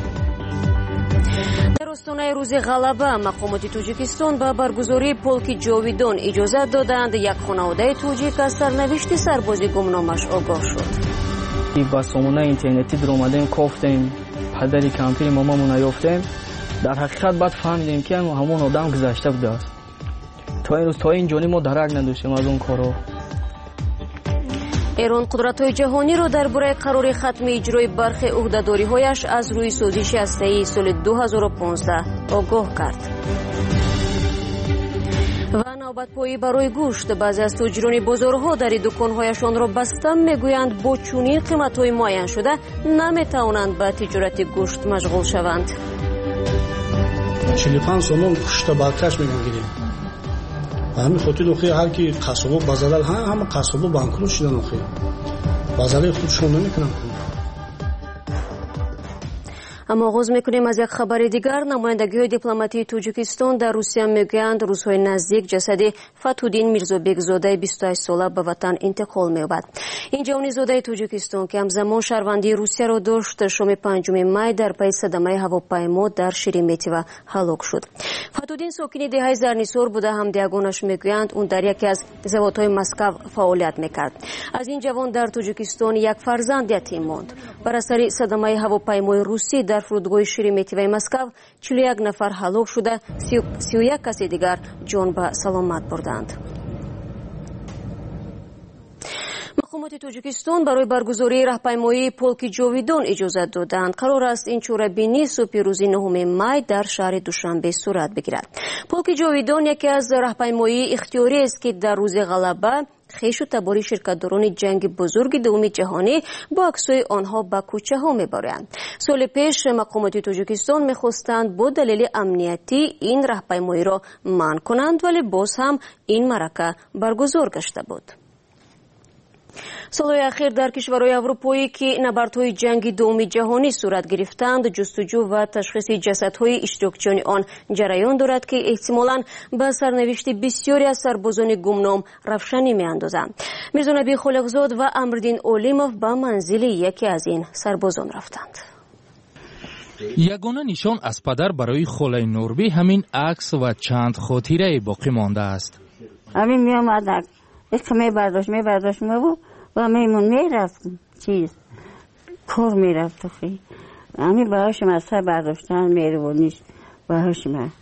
در استانه روز غلبه مقامات توجیکستان به برگزاری پولک جاویدان اجازه دادند. یک خانواده توجیک از سرنوشت سربازی گمنامش آگاه شد. با سامانه اینترنتی در اومدیم کافتیم، پدری کمپیر مامامون یافتیم. در حقیقت بعد فهمیدیم که همون آدم گذشته بوده است. تا این روز تا این جانی ما درک نداشتیم از اون کارو. ایران قدرت‌های جهانی را درباره قرار ختم اجرای برخی عهده‌داری‌هایش از روی سازش هسته‌ای سال دو هزار و پانزده آگاه کرد. و نوبت‌پایی برای گوشت. بعضی از تاجران بازارها در دکان‌هایشان را بسته می‌گویند با چنین قیمت‌های معین شده نمی‌توانند به تجارت گوشت مشغول شوند. چهل و پنج سوم گوشت بالکش می‌گیریم. همین خاطر اخی هر کی قصابا بازار ها همه قصابا بانکروت شدن اخی بازار خودشون نمیکنن. اما آغاز میکنیم از یک خبر دیگر. نمایندگی دیپلماتی تاجیکستان در روسیه میگویند روزهای نزدیک جسد فتحالدین میرزابک زاده بیست و هشت ساله به وطن انتقال می‌یابد. این جوان زاده تاجیکستان که همزمان شهروندی روسیه را داشت شام پنجم مای در پی صدمه هواپیما در شریمتیو هلاک شد. فتحالدین ساکن دهه زرنیسار بوده. همدیگانش میگویند اون در یکی از زوادهای مسکو فعالیت میکرد. از این جوان در تاجیکستان یک فرزند یتیم ماند. بر اثر صدمه هواپیمای روسی در فرودگاه شریمتیو مسکو چهل و یک نفر هلاک شده، سی و یک کسی دیگر جان به سلامت بردند. مقامات تاجیکستان برای برگزاری راهپیمایی پولک جاویدان اجازه دادند. قرار است این چهاره‌بینی صبح روز نهم مای در شهر دوشنبه صورت بگیرد. پولک جاویدان یکی از راهپیمایی اختیاری است که در روز غلبه خویش و تباری شرکتداران جنگ بزرگ دوم جهانی با عکسای آنها به کوچه ها میبرند. سال پیش مقامات تاجیکستان میخواستند با دلیل امنیتی این راهپیمایی را منع کنند، ولی باز هم این معرکه برگزار گشته بود. سالهای اخیر در کشورهای اروپایی که نبردهای جنگ دوم جهانی صورت گرفتند جستجو و تشخیص جسدهای اشتراکچیان آن جریان دارد که احتمالاً به سرنوشت بسیاری از سربازان گمنام روشنی می‌اندازند. میرزا نبی خالقزاد و امردین اولیموف به منزل یکی از این سربازان رفتند. یگانه نشان از پدر برای خاله نوربی همین عکس و چند خاطره باقی مانده است. همین می آمد یک می برداشت می برداشت ما و میمون می رفت چیز کار می رفت خیلی همین باهاش مسئله برداشتن میروانیش باهاش من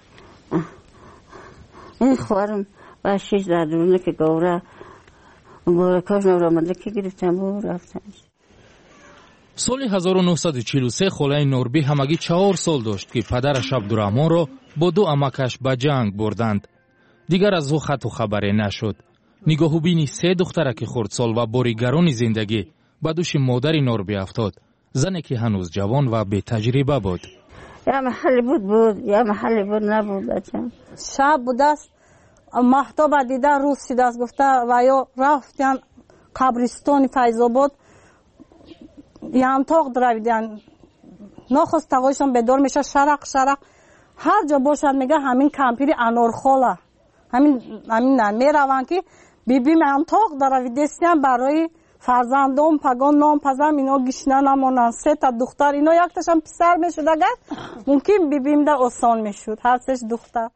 این خوارم با شیش زدرونه که گوره مبارکاش نورامده که گرفتم و رفتن. سال هزار و نهصد و چهل و سه خاله نوربی همگی چهار سال داشت که پدرش عبدالرحمن را با دو عمکش به جنگ بردند. دیگر از او خط و خبری نشد. نگاه و بینی سه دخترک خردسال و باریگران زندگی به دوش مادر نوربی افتاد. زنی که هنوز جوان و به تجربه بود. یا محلی بود بود یا محلی بود نبود. بچم شب بود است محتاب دیده روز شده است گفته و یا رفتن قبرستان فیض‌آباد یا امتاق درویدن نخست تقایشان بدار میشه شرق شرق هر جا باشد میگه همین کمپیر انارخاله همین همین میروند که بیبی من تاق داره و دستی هم برای فرزندم پگان نام پزم اینا گشنه نمانند سه تا دختر اینا یک تاشم پسر میشد اگر ممکن بیبیم در آسان میشد هر سهش دختر.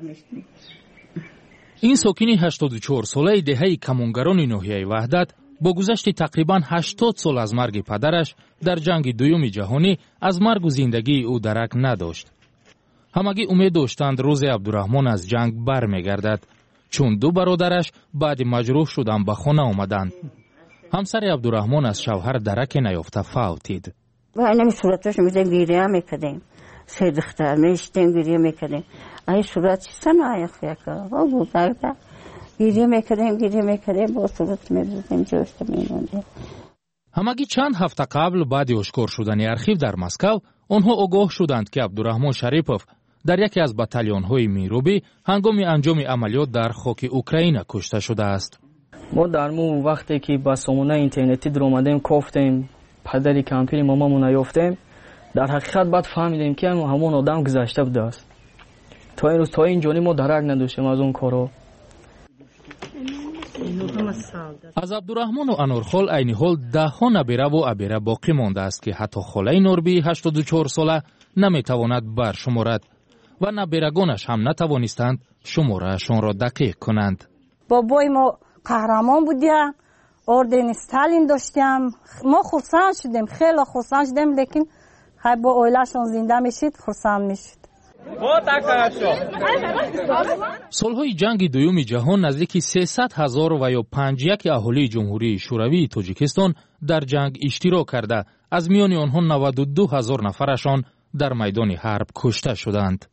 این ساکنی هشتاد و چهار ساله دهه کمانگران ناحیه وحدت با گذشت تقریبا هشتاد سال از مرگ پدرش در جنگ دوم جهانی از مرگ و زندگی او درک نداشت. همگی امید داشتند روز عبدالرحمن از جنگ برمیگردد چون دو برادرش بعد مجروح شدن به خانه آمدند. همسر عبدالرحمن از شوهر درک نیافته فوتید. و اینمی صورتش میدیم گیریه میکردیم سه دختر میشتیم گیریه میکردیم ای صورت چیستن آیا خیاکا و بودرده گیریه میکردیم گیریه میکردیم با صورت میبودیم جوشت میموندیم. همگی چند هفته قبل بعد اشکار شدن ارخیو در مسکو آنها آگاه شدند که عبدالرحمن شریپوف در یکی از بتالیون های میروبی هنگام انجام عملیات در خاک اوکراین کشته شده است. ما در مون وقتی که با سامانه اینترنتی در اومدیم کفتیم پدری کمپیر مامامون یافتیم در حقیقت بعد فهمیدیم که همون آدم گذشته بوده است. تا این روز تا این جانی ما درک نداشتیم از اون کارو. از عبدالرحمن و انارخال عین حال ده ها نبیره و ابیره باقی مانده است که حتی خاله نوربی هشتاد و چهار ساله نمیتواند برشمارد و نبیرگانش هم نتوانستند شمارهشان را دقیق کنند. بابای ما قهرمان بودیم، اردن استالین داشتیم، ما خرسند شدیم، خیلی خرسند شدیم، لیکن خیلی با اویلشون زنده میشید خرسند میشید. سالهای جنگ دوم جهان نزدیک سیصد هزار و یا پنجاه و یک اهالی جمهوری شوروی تاجیکستان در جنگ اشتراک کرده از میان آنها نود و دو هزار نفرشان در میدان حرب کشته شدند.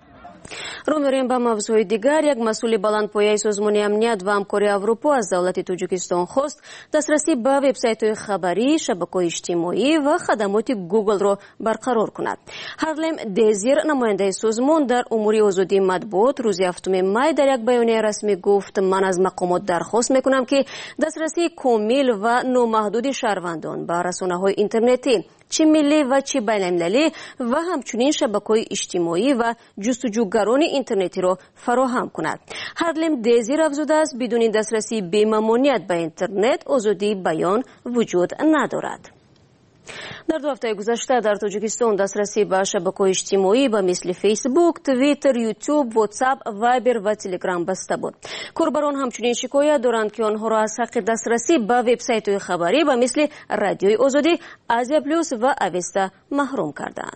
رو میریم به موضوع دیگر. یک مسئول بلندپایه سازمان امنیت و همکاری اروپا از دولت تاجیکستان خواست دسترسی به وبسایت‌های خبری، شبکه‌های اجتماعی و خدمات گوگل را برقرار کند. هارلم دیزیر نماینده سازمان در امور آزادی مطبوعات روز هفتم می در یک بیانیه رسمی گفت من از مقامات درخواست میکنم که دسترسی کامل و نامحدود شهروندان به رسانه‌های اینترنتی چه ملی و چه بین‌المللی و همچنین شبکه‌های اجتماعی و جستجوگران اینترنتی را فراهم کند. هارلم دیزیر افزوده است بدون دسترسی به ممانعت به اینترنت آزادی بیان وجود ندارد. در دو هفته گذشته در تاجیکستان دسترسی به شبکه‌های اجتماعی به مثل فیسبوک، توییتر، یوتیوب، واتساپ، وایبر و تلگرام بسته بود. کاربران همچنین شکایت دارند که آنها را از حق دسترسی به وبسایت‌های خبری به مثل رادیوی آزادی، آزیا پلوس و اوستا محروم کردند.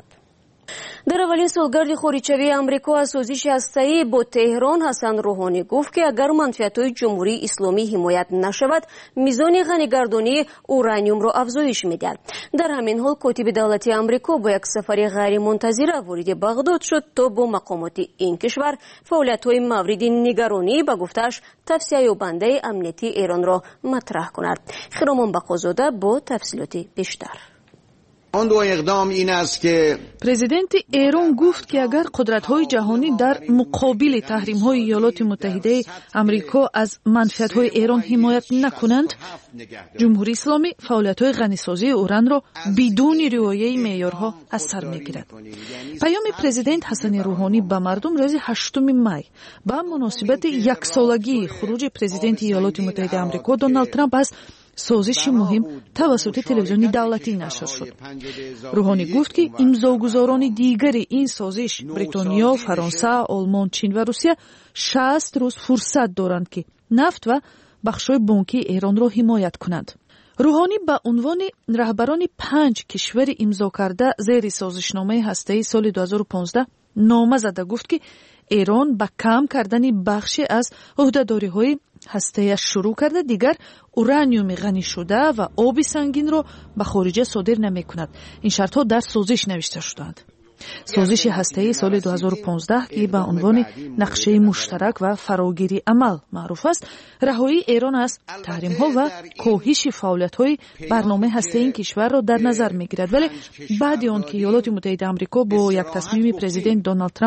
در اولین سالگرد خاریچوی امریکا از سازش هسته‌ای با تهران حسن روحانی گفت که اگر منفعت‌های جمهوری اسلامی حمایت نشود میزان غنی‌گردانی اورانیوم را افزایش می‌دهد. در همین حال کاتب دولتی امریکا با یک سفر غیر منتظره وارد بغداد شد تا با مقامات این کشور فعالیت‌های مورد نگرانی به گفتش توصیه یابنده امنیتی ایران را مطرح کند. خرامان بقازاده با تفصیلات بیشتر. آن دو اقدام این است که پرزیدنت ایران گفت که اگر قدرت‌های جهانی در مقابل تحریم‌های ایالات متحده آمریکا از منفعت‌های ایران حمایت نکنند، جمهوری اسلامی فعالیت‌های غنیسازی اوران را بدون رعایت معیارها از سر می‌گیرد. پیام پرزیدنت حسن روحانی به مردم روز هشتم می به مناسبت یک سالگی خروج پرزیدنت ایالات متحده آمریکا دونالد ترامپ از سازش مهم توسط تلویزیون دولتی نشر شد. روحانی گفت که امضاگزاران دیگر این سازش بریتانیا، فرانسه، آلمان، چین و روسیه شصت روز فرصت دارند که نفت و بخش‌های بانکی ایران را حمایت کنند. روحانی به عنوان رهبران پنج کشور امضا کرده زیر سازشنامه هسته‌ای سال دو هزار و پانزده نامه زده گفت که ایران با کم کردن بخشی از عهده‌داری‌های هسته‌ایش شروع کرده دیگر اورانیوم غنی شده و آب سنگین را به خارجه صادر نمی‌کند. این شرط‌ها در سازش نوشته شدند. سازش هسته‌ای سال دو هزار و پانزده که به عنوان نقشه مشترک و فراگیری عمل معروف است، رهایی ایران از تحریم‌ها و کاهش فعالیت‌های برنامه هسته‌ای این کشور را در نظر می‌گیرد. ولی بعد آن که ایالات متحده آمریکا با یک تصمیم پرزیدنت دونالد ترامپ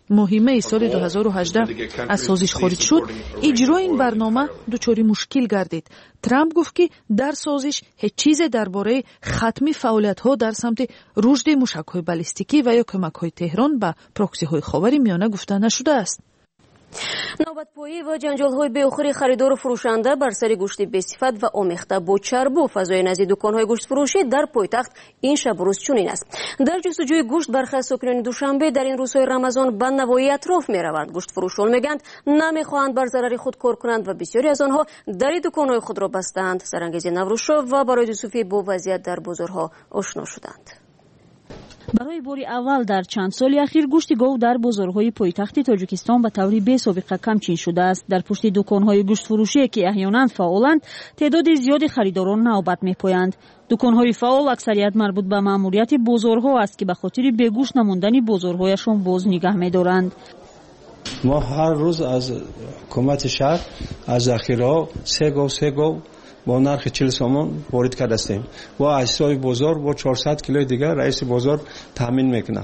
ماهی می سال دو هزار و هجده از سازش خارج شد، اجرای این برنامه دچار مشکل گردید. ترامپ گفت که در سازش هیچ چیز درباره ختم فعالیت‌ها در سمت رشد موشک‌های بالستیکی و یا کمک‌های تهران به پروکسی‌های خاورمیانه گفته نشده است. نوبتپایی و جنجال‌های بی‌آخر خریدار و فروشنده بر سر گوشت بی‌صفت و آمیخته با چرب و فضای نزد دکان‌های گوشت فروشی در پایتخت این شب و روز چنین است. در جستجوی گوشت برخی از ساکنان دوشنبه در این روزهای رمضان به نواحی اطراف می‌روند. گوشت فروشان میگویند نمی‌خواهند بر ضرر خود کار کنند و بسیاری از آنها در دکان‌های خود را بستند. سرانگیز نوروزشاه و برای یوسفی با وضعیت در بازارها آشنا شدند. برای باری اول در چند سال اخیر گوشت گاو در بازارهای پایتخت تاجیکستان به طور بی‌سابقه کمچین شده است. در پشت دکان‌های گوشت فروشی که احیانا فعالند، تعداد زیادی خریداران نوبت می‌پایند. دکان‌های فعال اکثریت مربوط به ماموریت بازارها است که به خاطر بیگوشت نموندن بازارهایشان باز نگاه می‌دارند. ما هر روز از حکومت شهر از ذخیره‌ها سه گاو سه گاو با نرخ چهل سومون وارد کرده استیم. با اجزای بازار با چهارصد کیلو دیگر رئیس بازار تامین میکنه.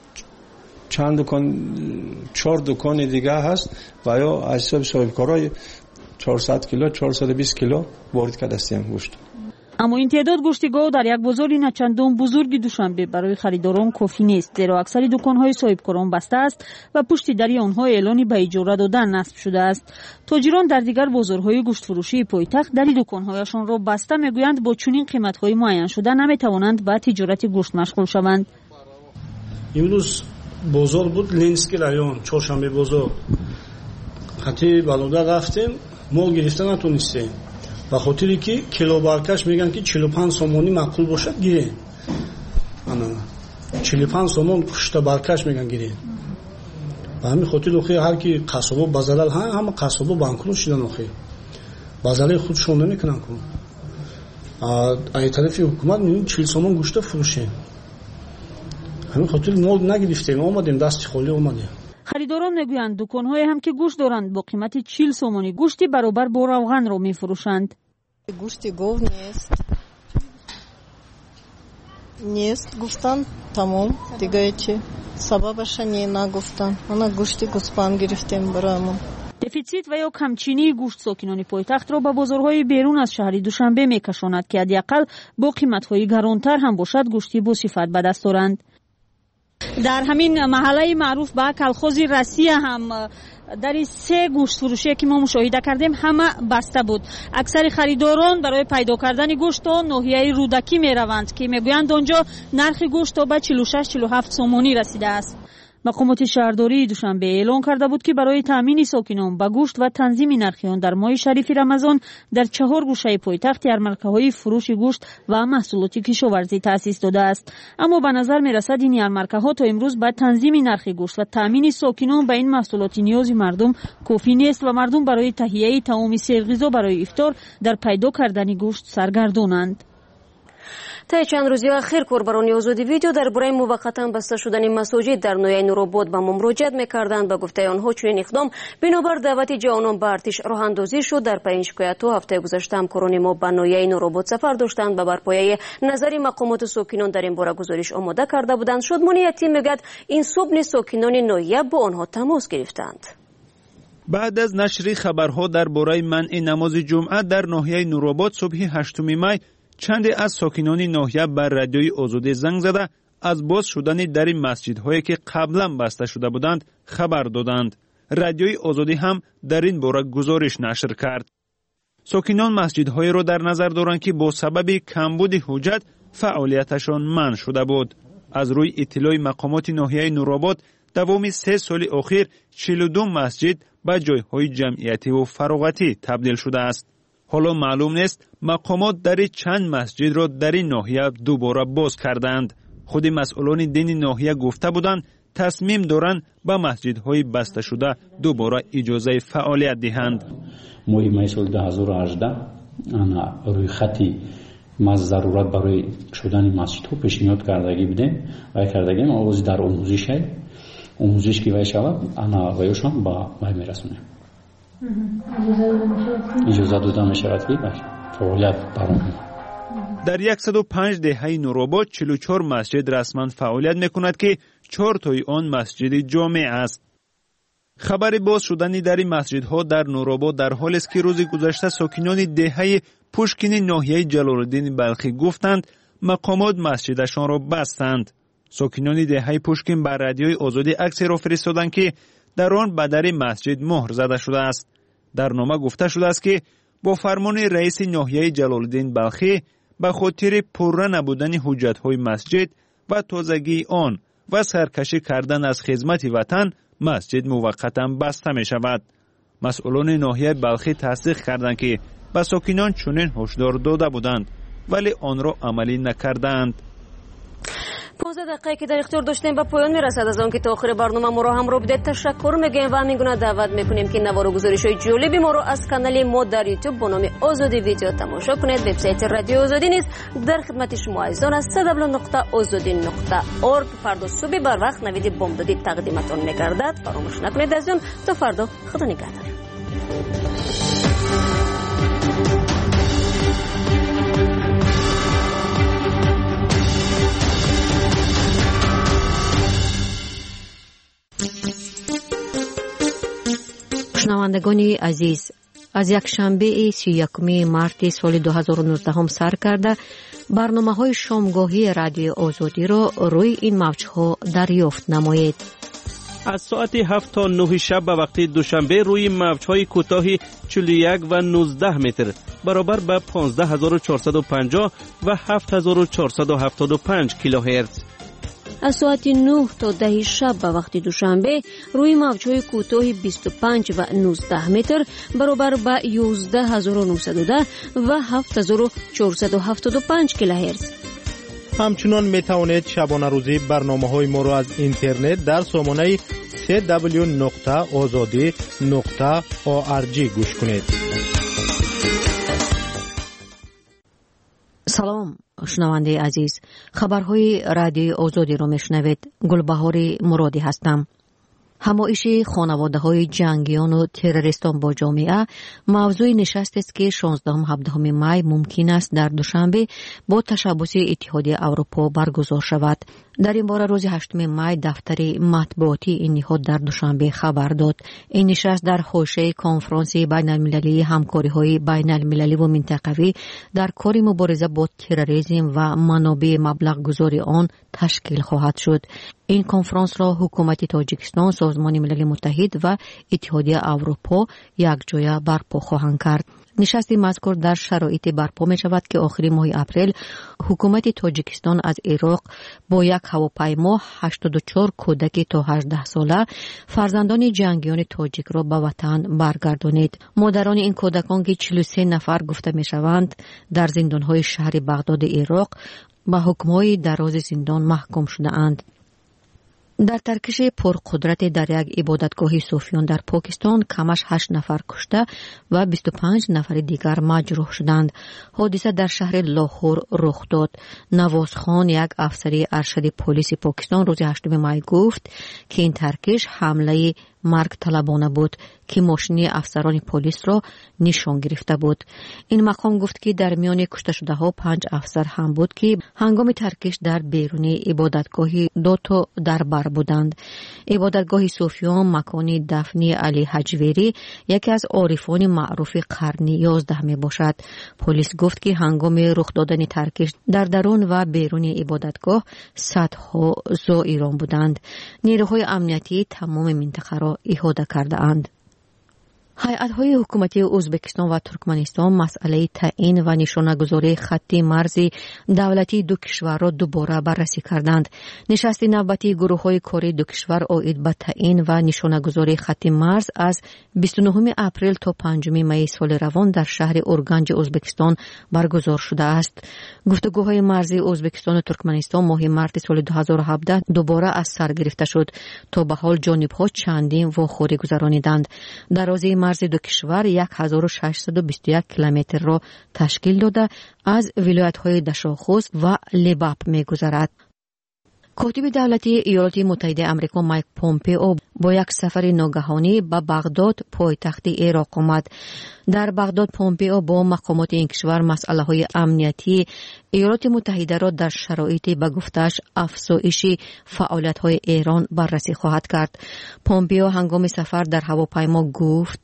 چند دکان چهار دکان دیگه هست و یا اجزای صاحبکارای چهارصد کیلو چهارصد و بیست کیلو وارد کرده استیم گوشت. اما این تعداد گوشت گاو در یک بازار نچندان بزرگ دوشنبه برای خریداران کافی نیست، زیرا اکثر دکان‌های صاحبکاران بسته است و پشت در آنها اعلانی به اجاره دادن نصب شده است. تاجران در دیگر بازارهای گوشت فروشی پایتخت در دکان‌هایشان را بسته میگویند با چنین قیمت‌های معین شده نمی‌توانند به تجارت گوشت مشغول شوند. امروز بازار بود لینسکی رایون چهارشنبه بازار. خاطی بالودا رفتیم مول گرفتن نتونستیم. به خاطری که کیلو برکش میگن که چهل و پنج سومونی معقول باشد گیرین. انا چهل و پنج سومون پشت برکش میگن گیرین. به همین خاطر اخی هر کی قصابا بازار ها همه قصابا بانکروت شدن اخی. بازار خودشون نمیکنن کن. ای طرفی حکومت میگن چهل سومون گوشت فروشین. همین خاطر مول نگرفتیم اومدیم دست خالی اومدیم. خریداران میگویند دکان‌های هم که گوشت دارند با قیمت چهل سومانی گوشتی برابر با روغن را میفروشند. گوشت گاو نیست. نیست گفتن تمام دیگه چی سببش نگفتن. ما گوشت گوسفند گرفتیم برامون. دفیسیت و یا کمچینی گوشت ساکنان پایتخت را به بازارهای بیرون از شهر دوشنبه میکشاند که حداقل با قیمت‌های گرانتر هم باشد گوشتی با صفت به دست دارند. در همین محله معروف به کلخوز رسیه هم در سه گوشت فروشی که ما مشاهده کردیم همه بسته بود. اکثر خریداران برای پیدا کردن گوشت تا ناحیه رودکی می روند که می گویند آنجا نرخ گوشت تا به چهل و شش چهل و هفت سومانی رسیده است. مقامات شهرداری دوشنبه اعلام کرده بود که برای تامین ساکنان به گوشت و تنظیم نرخ آن در ماه شریف رمضان در چهار گوشه پایتخت یارمرکه‌های فروش گوشت و محصولات کشاورزی تأسیس داده است. اما به نظر می‌رسد این یارمرکه‌ها تا امروز به تنظیم نرخ گوشت و تامین ساکنان به این محصولات نیاز مردم کافی نیست و مردم برای تهیه طعام سرغذا برای افطار در پیدا کردن گوشت سرگردانند. طی چند روزی اخیر کاربران آزادی ویدیو درباره موقتا بسته شدن مساجد در ناحیه نورآباد به ما مراجعت می‌کردند. به گفته آنها چنین اقدام بنابر دعوت جوانان به ارتش راه اندازی شد. در پایین شکایت‌ها هفته گذشته همکاران ما به ناحیه نورآباد سفر داشتند و بر پایه نظر مقامات ساکنان در این باره گزارش آماده کرده بودند. شادمانی یتیم میگوید این صبح ساکنان ناحیه با آنها تماس گرفتند. بعد از نشر خبرها درباره منع نماز جمعه در ناحیه نورآباد صبح هشتم می چند از ساکنان ناحیه بر رادیوی آزادی زنگ زده از باز شدن در مسجدهایی که قبلا بسته شده بودند خبر دادند. رادیوی آزادی هم در این باره گزارش نشر کرد. ساکنان مسجدهایی را در نظر دارند که با سبب کمبود حجت فعالیتشان منع شده بود. از روی اطلاع مقامات ناحیه نورآباد دوام سه سال اخیر چهل و دو مسجد به جایهای جمعیتی و فراغتی تبدیل شده است. حالا معلوم نیست مقامات در چند مسجد را در این ناحیه دوباره باز کردند. خود مسئولان دین ناحیه گفته بودند تصمیم دارند به مسجدهای بسته شده دوباره اجازه فعالیت دهند. ما سال دو هزار و هجده انا روی خطی ما ضرورت برای شدن مسجدها پیشنهاد کردگی بودیم و کردگیم آواز در آموزش های آموزش که وای شود انا وایشان با وای میرسونه. اجازه داده می شود که فعالیت برام. در صد و پنج دهه نورآباد چهل و چهار مسجد رسما فعالیت می کند که چهار تای آن مسجد جامع است. خبر باز شدن در مسجدها در نورآباد در حالی است که روز گذشته ساکنان دهه پوشکین ناحیه جلال‌الدین بلخی گفتند مقامات مسجدشان را بستند. ساکنان دهه پوشکین بر رادیوی آزادی عکسی را فرستادند که در آن به در مسجد مهر زده شده است. در نامه گفته شده است که با فرمان رئیس ناحیه جلال‌الدین بلخی به خاطر پررو نبودن حجت‌های مسجد و تازگی آن و سرکشی کردن از خدمت وطن مسجد موقتا بسته می شود. مسئولان ناحیه بلخی تصدیق کردند که به ساکنان چنین هشدار داده بودند ولی آن را عملی نکردند. پانزده دقیقه که در اختیار داشتیم به پایان میرسد. از آن که تا آخر برنامه ما را همراه بودید تشکر میگیم و همین گونه دعوت میکنیم که نوار و گزارش های جالبی ما را از کانال ما در یوتیوب با نام آزادی ویدیو تماشا کنید. وبسایت رادیو آزادی نیز در خدمت شما عزیزان است. دبلیو دبلیو دبلیو نقطه آزادی نقطه اورگ. فردا صبح بر وقت نوید بامدادی تقدیمتان میگردد. فراموش نکنید عزیزان. تا فردا خدا نگهدار. شنوندگان عزیز، از یک شنبه سی و یکم مارت سال دو هزار و نوزده هم سر کرده برنامه های شامگاهی رادیو آزادی را روی این موجها دریافت نمایید. از ساعت هفت تا نه شب به وقت دوشنبه روی موجهای کوتاه چهل و یک و نوزده متر برابر به پانزده هزار و چهارصد و پنجاه و هفت هزار و چهارصد و هفتاد و پنج کیلوهرتز. از ساعت نه تا ده شب به وقت دوشنبه روی موجهای کوتاه بیست و پنج و نوزده متر برابر به یازده هزار و نهصد و ده و هفت هزار و چهارصد و هفتاد و پنج کیلوهرتز. همچنان می توانید شبانه روزی برنامه های ما را از اینترنت در سامانه دبلیو دبلیو دبلیو نقطه آزادی نقطه اورگ گوش کنید. سلام شنونده عزیز، خبرهای رادیو آزادی را میشنوید. گلبهار مرادی هستم. همایش خانواده‌های جنگیان و تروریستان با جامعه موضوع نشست است که شانزدهم هفدهم می ممکن است در دوشنبه با تشبث اتحادیه اروپا برگزار شود. در این باره روز هشتم می دفتر مطبوعاتی این نهاد در دوشنبه خبر داد. این نشست در حوزه کنفرانس بین المللی همکاری‌های بین المللی و منطقوی در کار مبارزه با تروریسم و منابع مبلغ گذاری آن تشکیل خواهد شد. این کنفرانس را حکومت تاجیکستان، سازمان ملل متحد و اتحادیه اروپا یک جایه برپا خواهند کرد. نشست مذکور در شرایطی برپا می شود که آخر ماه اپریل حکومت تاجیکستان از عراق با یک هواپیما هشتاد و چهار کودک تا هجده ساله فرزندان جنگیان تاجیک را به وطن برگردانید. مادران این کودکان که چهل و سه نفر گفته می شوند در زندانهای شهر بغداد عراق به حکم‌های دراز زندان محکوم شده اند. در ترکش پرقدرت در یک عبادتگاه صوفیان در پاکستان کمش هشت نفر کشته و بیست و پنج نفر دیگر مجروح شدند. حادثه در شهر لاهور رخ داد. نواز خان، یک افسر ارشد پلیس پاکستان، روز هشتم می گفت که این ترکش حمله مرگ طلبانه بود که ماشین افسران پلیس را نشان گرفته بود. این مقام گفت که در میان کشته شده ها پنج افسر هم بود که هنگام ترکش در بیرون عبادتگاهی دو تا دربر بودند. عبادتگاه صوفیان مکان دفن علی حجویری یکی از عارفان معروف قرن یازده می باشد. پلیس گفت که هنگام رخ دادن ترکش در درون و بیرون عبادتگاه صدها زائران بودند. نیروهای امنیتی تمام منطقه را احاطه کرده اند. هیئت‌های حکومتی ازبکستان و ترکمنستان مسئله تعیین و نشانه‌گذاری خط مرز دولتی دو کشور را دوباره بررسی کردند. نشست نوبتی گروه‌های کاری دو کشور عاید به تعیین و نشانه‌گذاری خط مرز از بیست و نهم اپریل تا پنجم می سال روان در شهر اورگنج ازبکستان برگزار شده است. گفتگوهای مرزی ازبکستان و ترکمنستان ماه مارت سال دو هزار و هفده دوباره از سر گرفته شد. تا به حال جانب‌ها چندین واخوری گذرانیدند. درازی مرز دو کشور یک هزار و ششصد و بیست و یک کیلومتر را تشکیل داده از ولایت‌های دشاخوز و لباپ می‌گذرد. کاتب دولتی ایالات متحده آمریکا مایک پومپئو با یک سفر ناگهانی به بغداد پایتخت عراق آمد. در بغداد پومپئو با مقامات این کشور مسائل امنیتی ایالات متحده را در شرایطی به گفتش افزایش فعالیت‌های ایران بررسی خواهد کرد. پومپئو هنگام سفر در هواپیما گفت: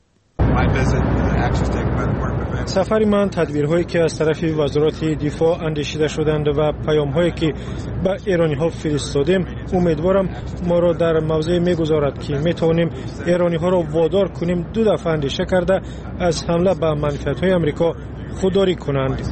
سفر من تدبیرهایی که از طرف وزارت دفاع اندیشیده شدند و پیام‌هایی که به ایرانی‌ها فرستادیم امیدوارم ما را در موضعی می‌گذارد که می‌توانیم ایرانی‌ها را وادار کنیم دو دفعه اندیشه کرده از حمله به منفعت‌های آمریکا خودداری کنند.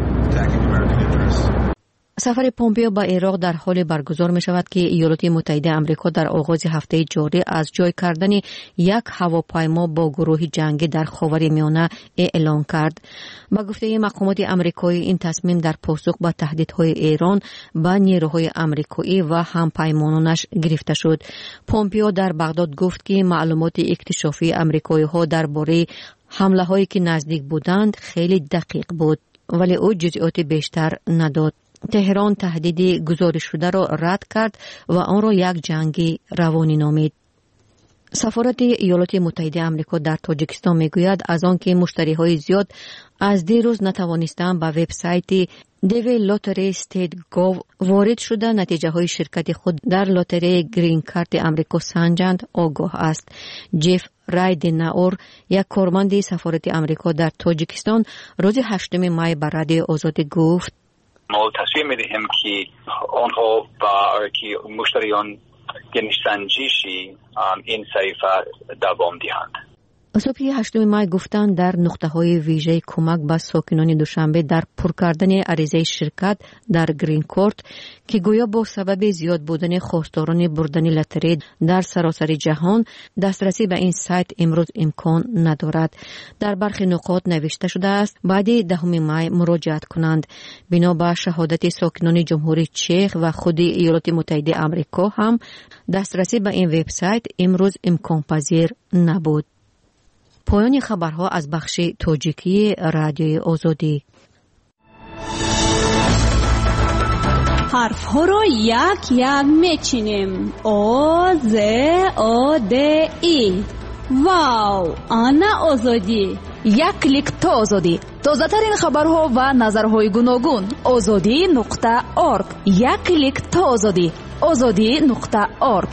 سفر پومپئو به عراق در حال برگزار می شود که ایالات متحده آمریکا در آغاز هفته جاری از جای کردن یک هواپیما با گروه جنگی در خاورمیانه اعلان کرد. با گفته مقامات آمریکایی این تصمیم در پاسخ به تهدیدهای ایران به نیروهای آمریکایی و همپیمانانش گرفته شد. پومپئو در بغداد گفت که معلومات اکتشافی آمریکایی‌ها درباره حمله هایی که نزدیک بودند خیلی دقیق بود، ولی او جزئیات بیشتر نداد. تهران تهدید گزارش شده را رد کرد و آن را یک جنگ روانی نامید. سفارت ایالات متحده آمریکا در تاجیکستان میگوید از آنکه مشتری‌های زیاد از دیروز نتوانستند به وبسایت دیوی لاتری استیت گاو وارد شده نتیجه های شرکت خود در لاتری گرین کارت آمریکا سنجند آگاه است. جف رایدناور یک کارمند سفارت آمریکا در تاجیکستان روز هشتم می به رادیو آزادی گفت: ما تصمیم می‌دهیم که آنها با که مشتریان گنج‌سنجشی این صحیفه دوام دهند. صبح هشتم می گفتند در نقطه‌های ویژه کمک به ساکنان دوشنبه در پر کردن عریضه شرکت در گرین کارت که گویا با سبب زیاد بودن خواستاران بردن لاتری در سراسر جهان دسترسی به این سایت امروز امکان ندارد. در برخی نقاط نوشته شده است بعد دهم می مراجعت کنند. بنا به شهادت ساکنان جمهوری چک و خود ایالات متحده آمریکا هم دسترسی به این وبسایت امروز امکان پذیر نبود. پایان خبرها از بخش تاجیکی رادیوی آزادی. حرف ها را یک یک میچینیم. آ ز آ د ای. واو، آنا آزادی. یک کلیک تا آزادی. تازه ترین خبرها و نظرهای گوناگون. آزادی نقطه آرگ. یک کلیک تا آزادی. آزادی نقطه آرگ.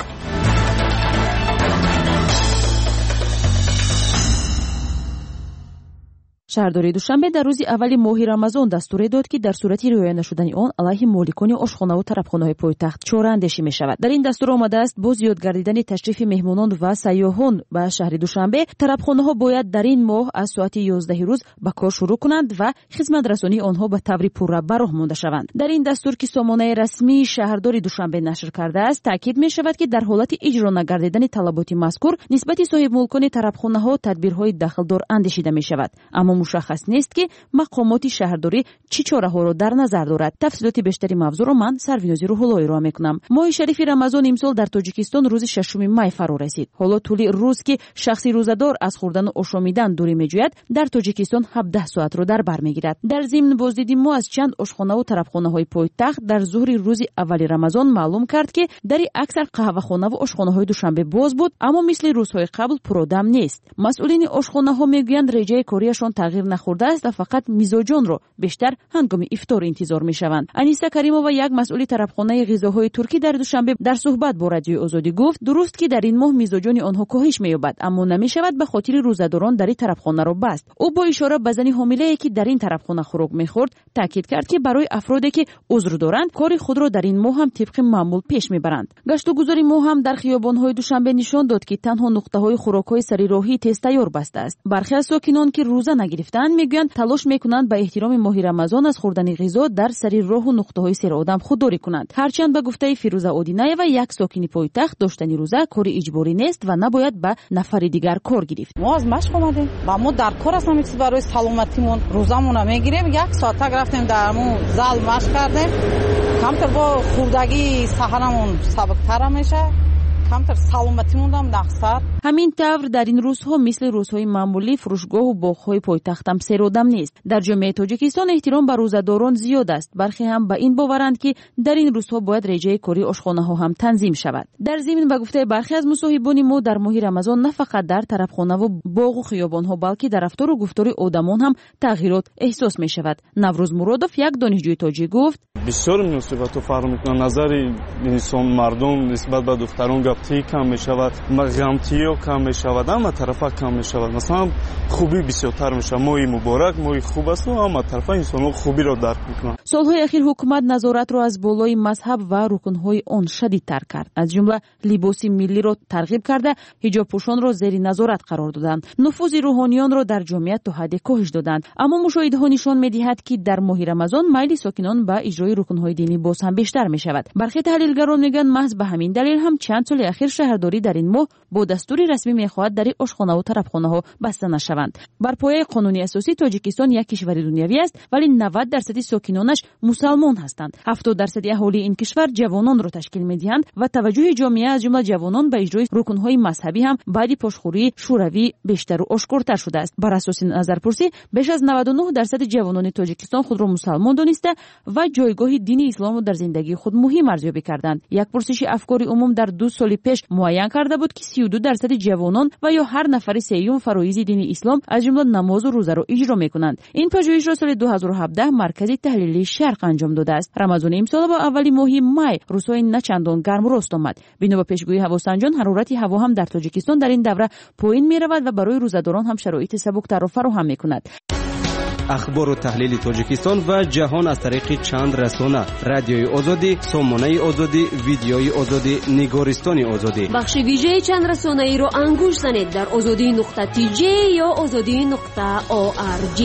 شهرداری دوشنبه در روز اول ماه رمضان دستور داد که در صورت رعایت نشدن آن علیه مالکان آشخانه و طرفخانه‌های پایتخت چاره‌اندیشی می‌شود. در این دستور آمده است با زیاد گردیدن تشریف مهمانان و سیاحان به شهر دوشنبه طرفخانه‌ها باید در این ماه از ساعت یازده روز به کار شروع کنند و خدمت رسانی آنها به طور پورا به راه مانده شوند. در این دستور که سامانه رسمی شهرداری دوشنبه نشر کرده است تاکید می‌شود که در حالت اجرا نگردیدن طلبات مذکور نسبت صاحب ملکان طرفخانه‌ها تدبیرهای داخلدار اندیشیده می‌شود، اما مشخص نیست که مقامات شهرداری چه چاره‌ها را در نظر دارد. تفصیلات بیشتری موضوع را من سروینازی روح‌اللهی را می‌کنم. ماه شریف رمضان امسال در تاجیکستان روز ششم می فرا رسید. حالا طول روز که شخصی روزدار از خوردن و آشامیدن دوری می‌جوید در تاجیکستان هفده ساعت را در بر می‌گیرد. در ضمن بازدید ما از چند آشخانه و طرفخانه‌های پایتخت در ظهر روز اول رمضان معلوم کرد که در اکثر قهوه‌خانه و آشخانه‌های دوشنبه باز بود، اما مثل روزهای قبل پرآدم نیست. مسئولین آشخانه‌ها میگویند رژه کاریشان تغییر نخورده است و فقط میزاجان را بیشتر هنگام افطار انتظار میشوند. انیسه کریمова یک مسئول طرفخانه غذاهای ترکی در دوشنبه در صحبت با رادیو آزادی گفت درست که در این ماه میزاجان آنها کاهش مییابد، اما نمیشود به خاطر روزداران در این طرفخانه را بست. او با اشاره به زن حامله‌ای که در این طرفخانه خوراک میخورد تاکید کرد که برای افرادی که عذر دارند کار خود را در این ماه هم طبق معمول پیش میبرند. گشت و گذار ما هم در خیابان‌های دوشنبه نشان داد که تنها نقطه‌های خوراک‌های سری راهی تست تیار بسته است. برخی از ساکنان که روزه نگرفتند میگویند تلاش میکنند به احترام ماه رمضان از خوردن غذا در سری راه و نقطه‌های سیر آدم خودداری کنند. هرچند به گفته فیروزه اودینایه و یک ساکن پایتخت داشتن روزه کار اجباری نیست و نباید به نفر دیگر کار گرفت. ما از مشق اومدیم و ما در کار هستیم که برای سلامتیمون روزمون میگیریم. یک ساعت رفتیم در مو زال مشق کردیم. کمتر با خوردگی سحرمون سبکتر میشه. камтар саломатимон ҳам нақсар. ҳамин тавр дар ин рӯзҳо мисли рӯзҳои маъмулӣ фурӯшгоҳу боғҳои пойтахтам серодам нест. дар ҷомеаи тоҷикистон эҳтиром ба рӯзадорон зиёд аст. бархе ҳам ба ин боваранд ки дар ин рӯзҳо бояд реҷаи кори ошхонаҳо ҳам танзим шавад. дар зимин ба гуфтаи бархе аз мусоҳибони мо дар моҳи рамазон на фақат дар тарабхонаву боғу хиёбонҳо балки дар рафтору гуфтори одамон ҳам тағйирот эҳсос мешавад. Наврӯз Муродов, як донишҷӯи тоҷик, гуфт: бисёр муносибату фарқ мекунад. назари инсон мардум нисбат ба духтарон гаптӣ кам мешавад, ғамтиё кам мешавад, ҳама тарафа кам мешавад. маслан хубӣ бисёртар мешавад. моҳи муборак, моҳи хуб аст, ҳама тарафа инсонҳо хубиро дарк мекунанд. солҳои ахир ҳукумат назоратро аз болои мазҳаб ва рукнҳои он шадидтар кард. аз ҷумла либоси миллиро тарғиб карда, ҳиҷобпӯшонро зери назорат қарор доданд. нуфузи рӯҳониёнро дар ҷомеа то ҳадде коҳиш доданд. аммо мушоҳидаҳо нишон медиҳад ки дар моҳи рамазон майли сокинон ба иҷрои рукнҳои динӣ боз ҳам бештар мешавад. бархе таҳлилгарон мегӯянд маҳз ба ҳамин далел ҳам чанд соли ахир шаҳрдорӣ дар ин моҳ бо дастури расмӣ мехоҳад дари ошхонаву тарабхонаҳо баста нашаванд. бар пояи қонуни асосӣ тоҷикистон як кишвари дунявӣ аст, вале навад дарсади сокинонаш мусалмон ҳастанд. ҳафтод дарсади аҳолии ин кишвар ҷавононро ташкил медиҳанд ва таваҷҷӯҳи ҷомеа аз ҷумла ҷавонон ба иҷрои рукнҳои мазҳабӣ ҳам баъди пошхӯрии шӯравӣ бештару ошкортар шудааст. бар асоси назарпурсӣ беш аз наваду нӯҳ дарсади ҷавонони тоҷикистон худро мусалмон дониста ва ҷойгоҳи дини исломро дар зиндагии худ муҳим арзёбӣ карданд. як пурсиши афкори умум дар ду соли пеш муайян карда буд ки сию ду дарсади ҷавонон ва ё ҳар нафари сеюм фароизи дини ислом аз ҷумла намозу рӯзаро иҷро мекунанд. ин пажӯҳишро соли ду ҳазору ҳабдаҳ маркази таҳлилии шарқ анҷом додааст. рамазони имсола ба аввали моҳи май рӯзҳои начандон гармрост омад. бино ба пешгӯии ҳавосанҷон ҳарорати ҳаво ҳам дар тоҷикистон дар ин давра поин меравад ва барои рӯзадорон ҳам шароити сабуктарро фароҳам мекунад. ахбору таҳлили тоҷикистон ва ҷаҳон аз тариқи чанд расона: радиои озодӣ, сомонаи озодӣ, видеои озодӣ, нигористони озодӣ. бахши вижеи чанд расонаиро ангуш занед дар озодӣ нуқта ти ҷей ё озодӣ нуқта о ар ҷи.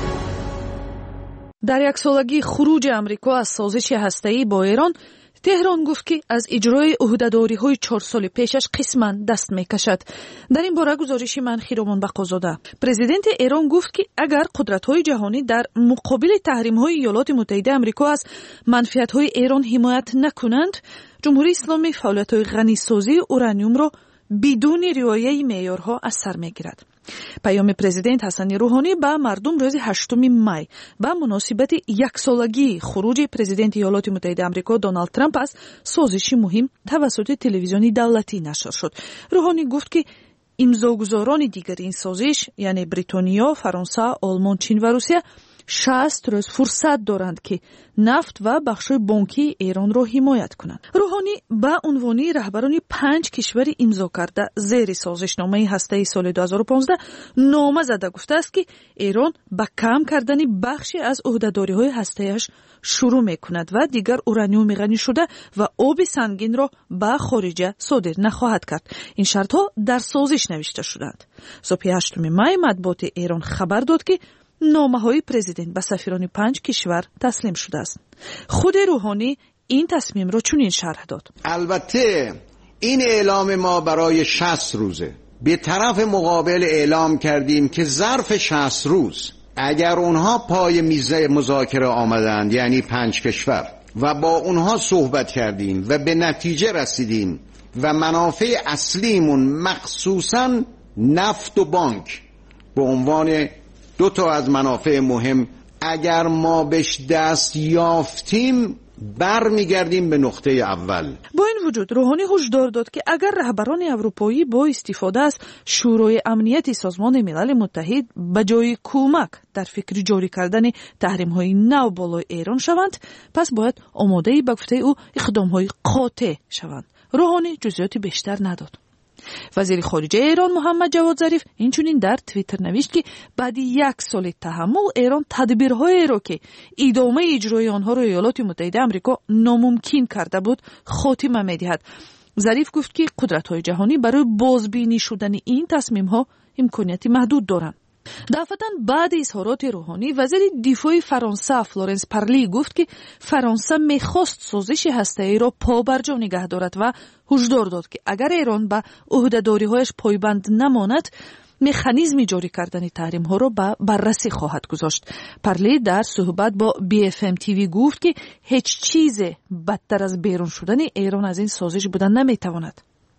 дар яксолагии хуруҷи амрико аз созиши ҳастаӣ бо эрон, теҳрон гуфт ки аз иҷрои ӯҳдадориҳои чор соли пешаш қисман даст мекашад. дар ин бора гузориши ман Хиромон Бақозода. президенти Эрон гуфт ки агар қудратҳои ҷаҳонӣ дар муқобили таҳримҳои Иёлоти Муттаҳидаи Амрико аз манфиатҳои Эрон ҳимоят накунанд, ҷумҳурии исломӣ фаъолиятҳои ғанисозии ураниумро бидуни риояи меъёрҳо аз сар мегирад. паёми президент Ҳасани Рӯҳонӣ ба мардум рӯзи ҳаштуми май ба муносибати яксолагии хуруҷи президенти Иёлоти Муттаҳидаи Амрико Доналд Трамп аз созиши муҳим тавассути телевизиони давлатӣ нашр шуд. Рӯҳонӣ гуфт ки имзогузорони дигари ин созиш, яъне Бритониё, Фаронса, Олмон, Чин ва Русия шаст рӯз фурсат доранд ки нафт ва бахшҳои бонкии Эронро ҳимоят кунанд. Рӯҳонӣ ба унвони раҳбарони панҷ кишвари имзо карда зери созишномаи ҳастаи соли ду ҳазору понздаҳ нома зада гуфтааст ки Эрон ба кам кардани бахше аз ӯҳдадориҳои ҳастаиаш шурӯъ мекунад ва дигар ураниуми ғанишуда ва оби сангинро ба хориҷа содир нахоҳад кард. ин шартҳо дар созиш навишта шуданд. субҳи ҳаштуми май матбуоти Эрон хабар дод ки номаҳои президент ба сафирони панҷ кишвар таслим шудааст. худи Рӯҳонӣ ин тасмимро чунин шарҳ дод: البته این اعلام ما برای شصت روزه. به طرف مقابل اعلام کردیم که ظرف شصت روز اگر اونها پای میز مذاکره آمدند، یعنی پنج کشور، و با اونها صحبت کردیم و به نتیجه رسیدیم و منافع اصلیمون مخصوصا نفت و بانک به عنوان دو تا از منافع مهم اگر ما بهش دست یافتیم برمیگردیم به نقطه اول. با این وجود روحانی هشدار داد که اگر رهبران اروپایی با استفاده از شورای امنیتی سازمان ملل متحد به جای کمک در فکر جاری کردن تحریم های نو بالای ایران شوند، پس باید آماده به گفته او اقدام های قاطع شوند. روحانی جزئیات بیشتر نداد. وزیر خارجه ایران محمد جواد ظریف اینچنین در توییتر نوشت که بعد یک سال تحمل ایران تدبیرهایی را که ادامه اجرای آنها را ایالات متحده آمریکا ناممکن کرده بود خاتمه می‌دهد. ظریف گفت که قدرت‌های جهانی برای بازبینی شدن این تصمیم‌ها امکانیت محدود دارند. دفعتاً بعد اظهارات روحانی وزیر دفاع فرانسه فلورنس پارلی گفت که فرانسه میخواست سازش هسته‌ای را پابرجا نگه دارد و هشدار داد که اگر ایران به عهده‌داری‌هایش پایبند نماند مکانیزمی جاری کردن تحریم‌ها را به بررسی خواهد گذاشت. پارلی در صحبت با بی اف ام تیوی گفت که هیچ چیز بدتر از بیرون شدن ایران از این سازش بودن نمیتواند.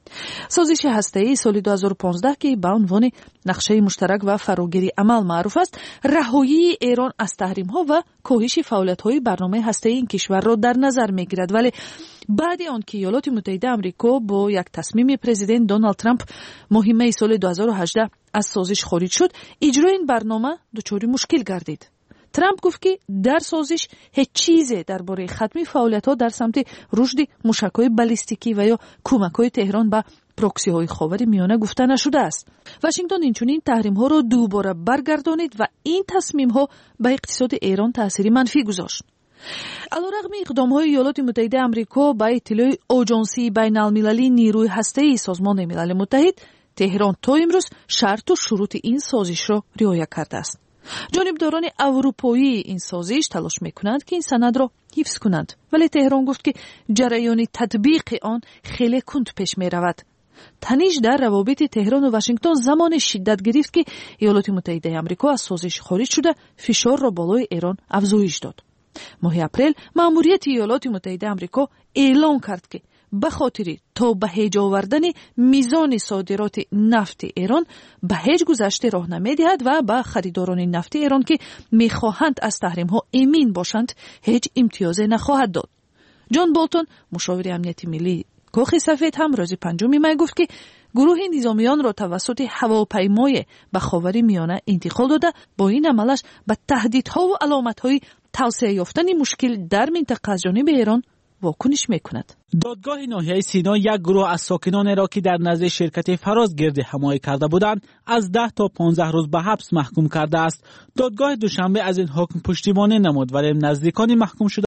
سازش هسته‌ای سال دو هزار و پانزده که به عنوان نقشه مشترک و فراگیری عمل معروف است، رهایی ایران از تحریم‌ها و کاهش فعالیت‌های برنامه هسته‌ای این کشور را در نظر می‌گیرد. ولی بعد آن که ایالات متحده آمریکا با یک تصمیم پرزیدنت دونالد ترامپ ماه می سال دو هزار و هجده از سازش خارج شد، اجرای این برنامه دچار مشکل گردید. ترامپ گفت که در سازش هیچ چیزی درباره ختم فعالیت‌ها در سمت رشد موشک‌های بالستیکی و یا کمک‌های تهران به پروکسی‌های خاور میانه گفته نشده است. واشنگتن اینچنین تحریم‌ها را دوباره برگردانید و این تصمیم‌ها به اقتصاد ایران تأثیر منفی گذاشت. علیرغم اقدام‌های ایالات متحده آمریکا به اطلاع آژانسی بین‌المللی نیروی هسته‌ای سازمان ملل متحد، تهران تا امروز شرط و شروط این سازش را رعایت کرده است. جانبداران اروپایی این سازش تلاش میکنند که این سند را حفظ کنند، ولی تهران گفت که جریان تطبیق آن خیلی کند پیش می رود. تنش در روابط تهران و واشنگتن زمان شدت گرفت که ایالات متحده آمریکا از سازش خارج شده فشار را بالای ایران افزایش داد. ماه اپریل مأموریت ایالات متحده آمریکا اعلام کرد که به خاطر تا به هیچ آوردن میزان صادرات نفت ایران به هیچ گذشته راه نمیدهد و به خریداران نفت ایران که میخواهند از تحریم ها امین باشند هیچ امتیازی نخواهد داد. جان بولتون مشاور امنیت ملی کاخ سفید هم روز پنجم می گفت که گروه نظامیان را توسط هواپیمای به خاور میانه انتقال داده با این عملش به تهدیدها و علامت‌های توسعه یافتن مشکل در منطقه از جانب ایران واکنش میکند. دادگاه ناحیه سینا یک گروه از ساکنان را که در نزد شرکت فراز گرد حمایت کرده بودند از ده تا پانزده روز به حبس محکوم کرده است. دادگاه دوشنبه از این حکم پشتیبانی نمود ولی نزدیکان محکوم شده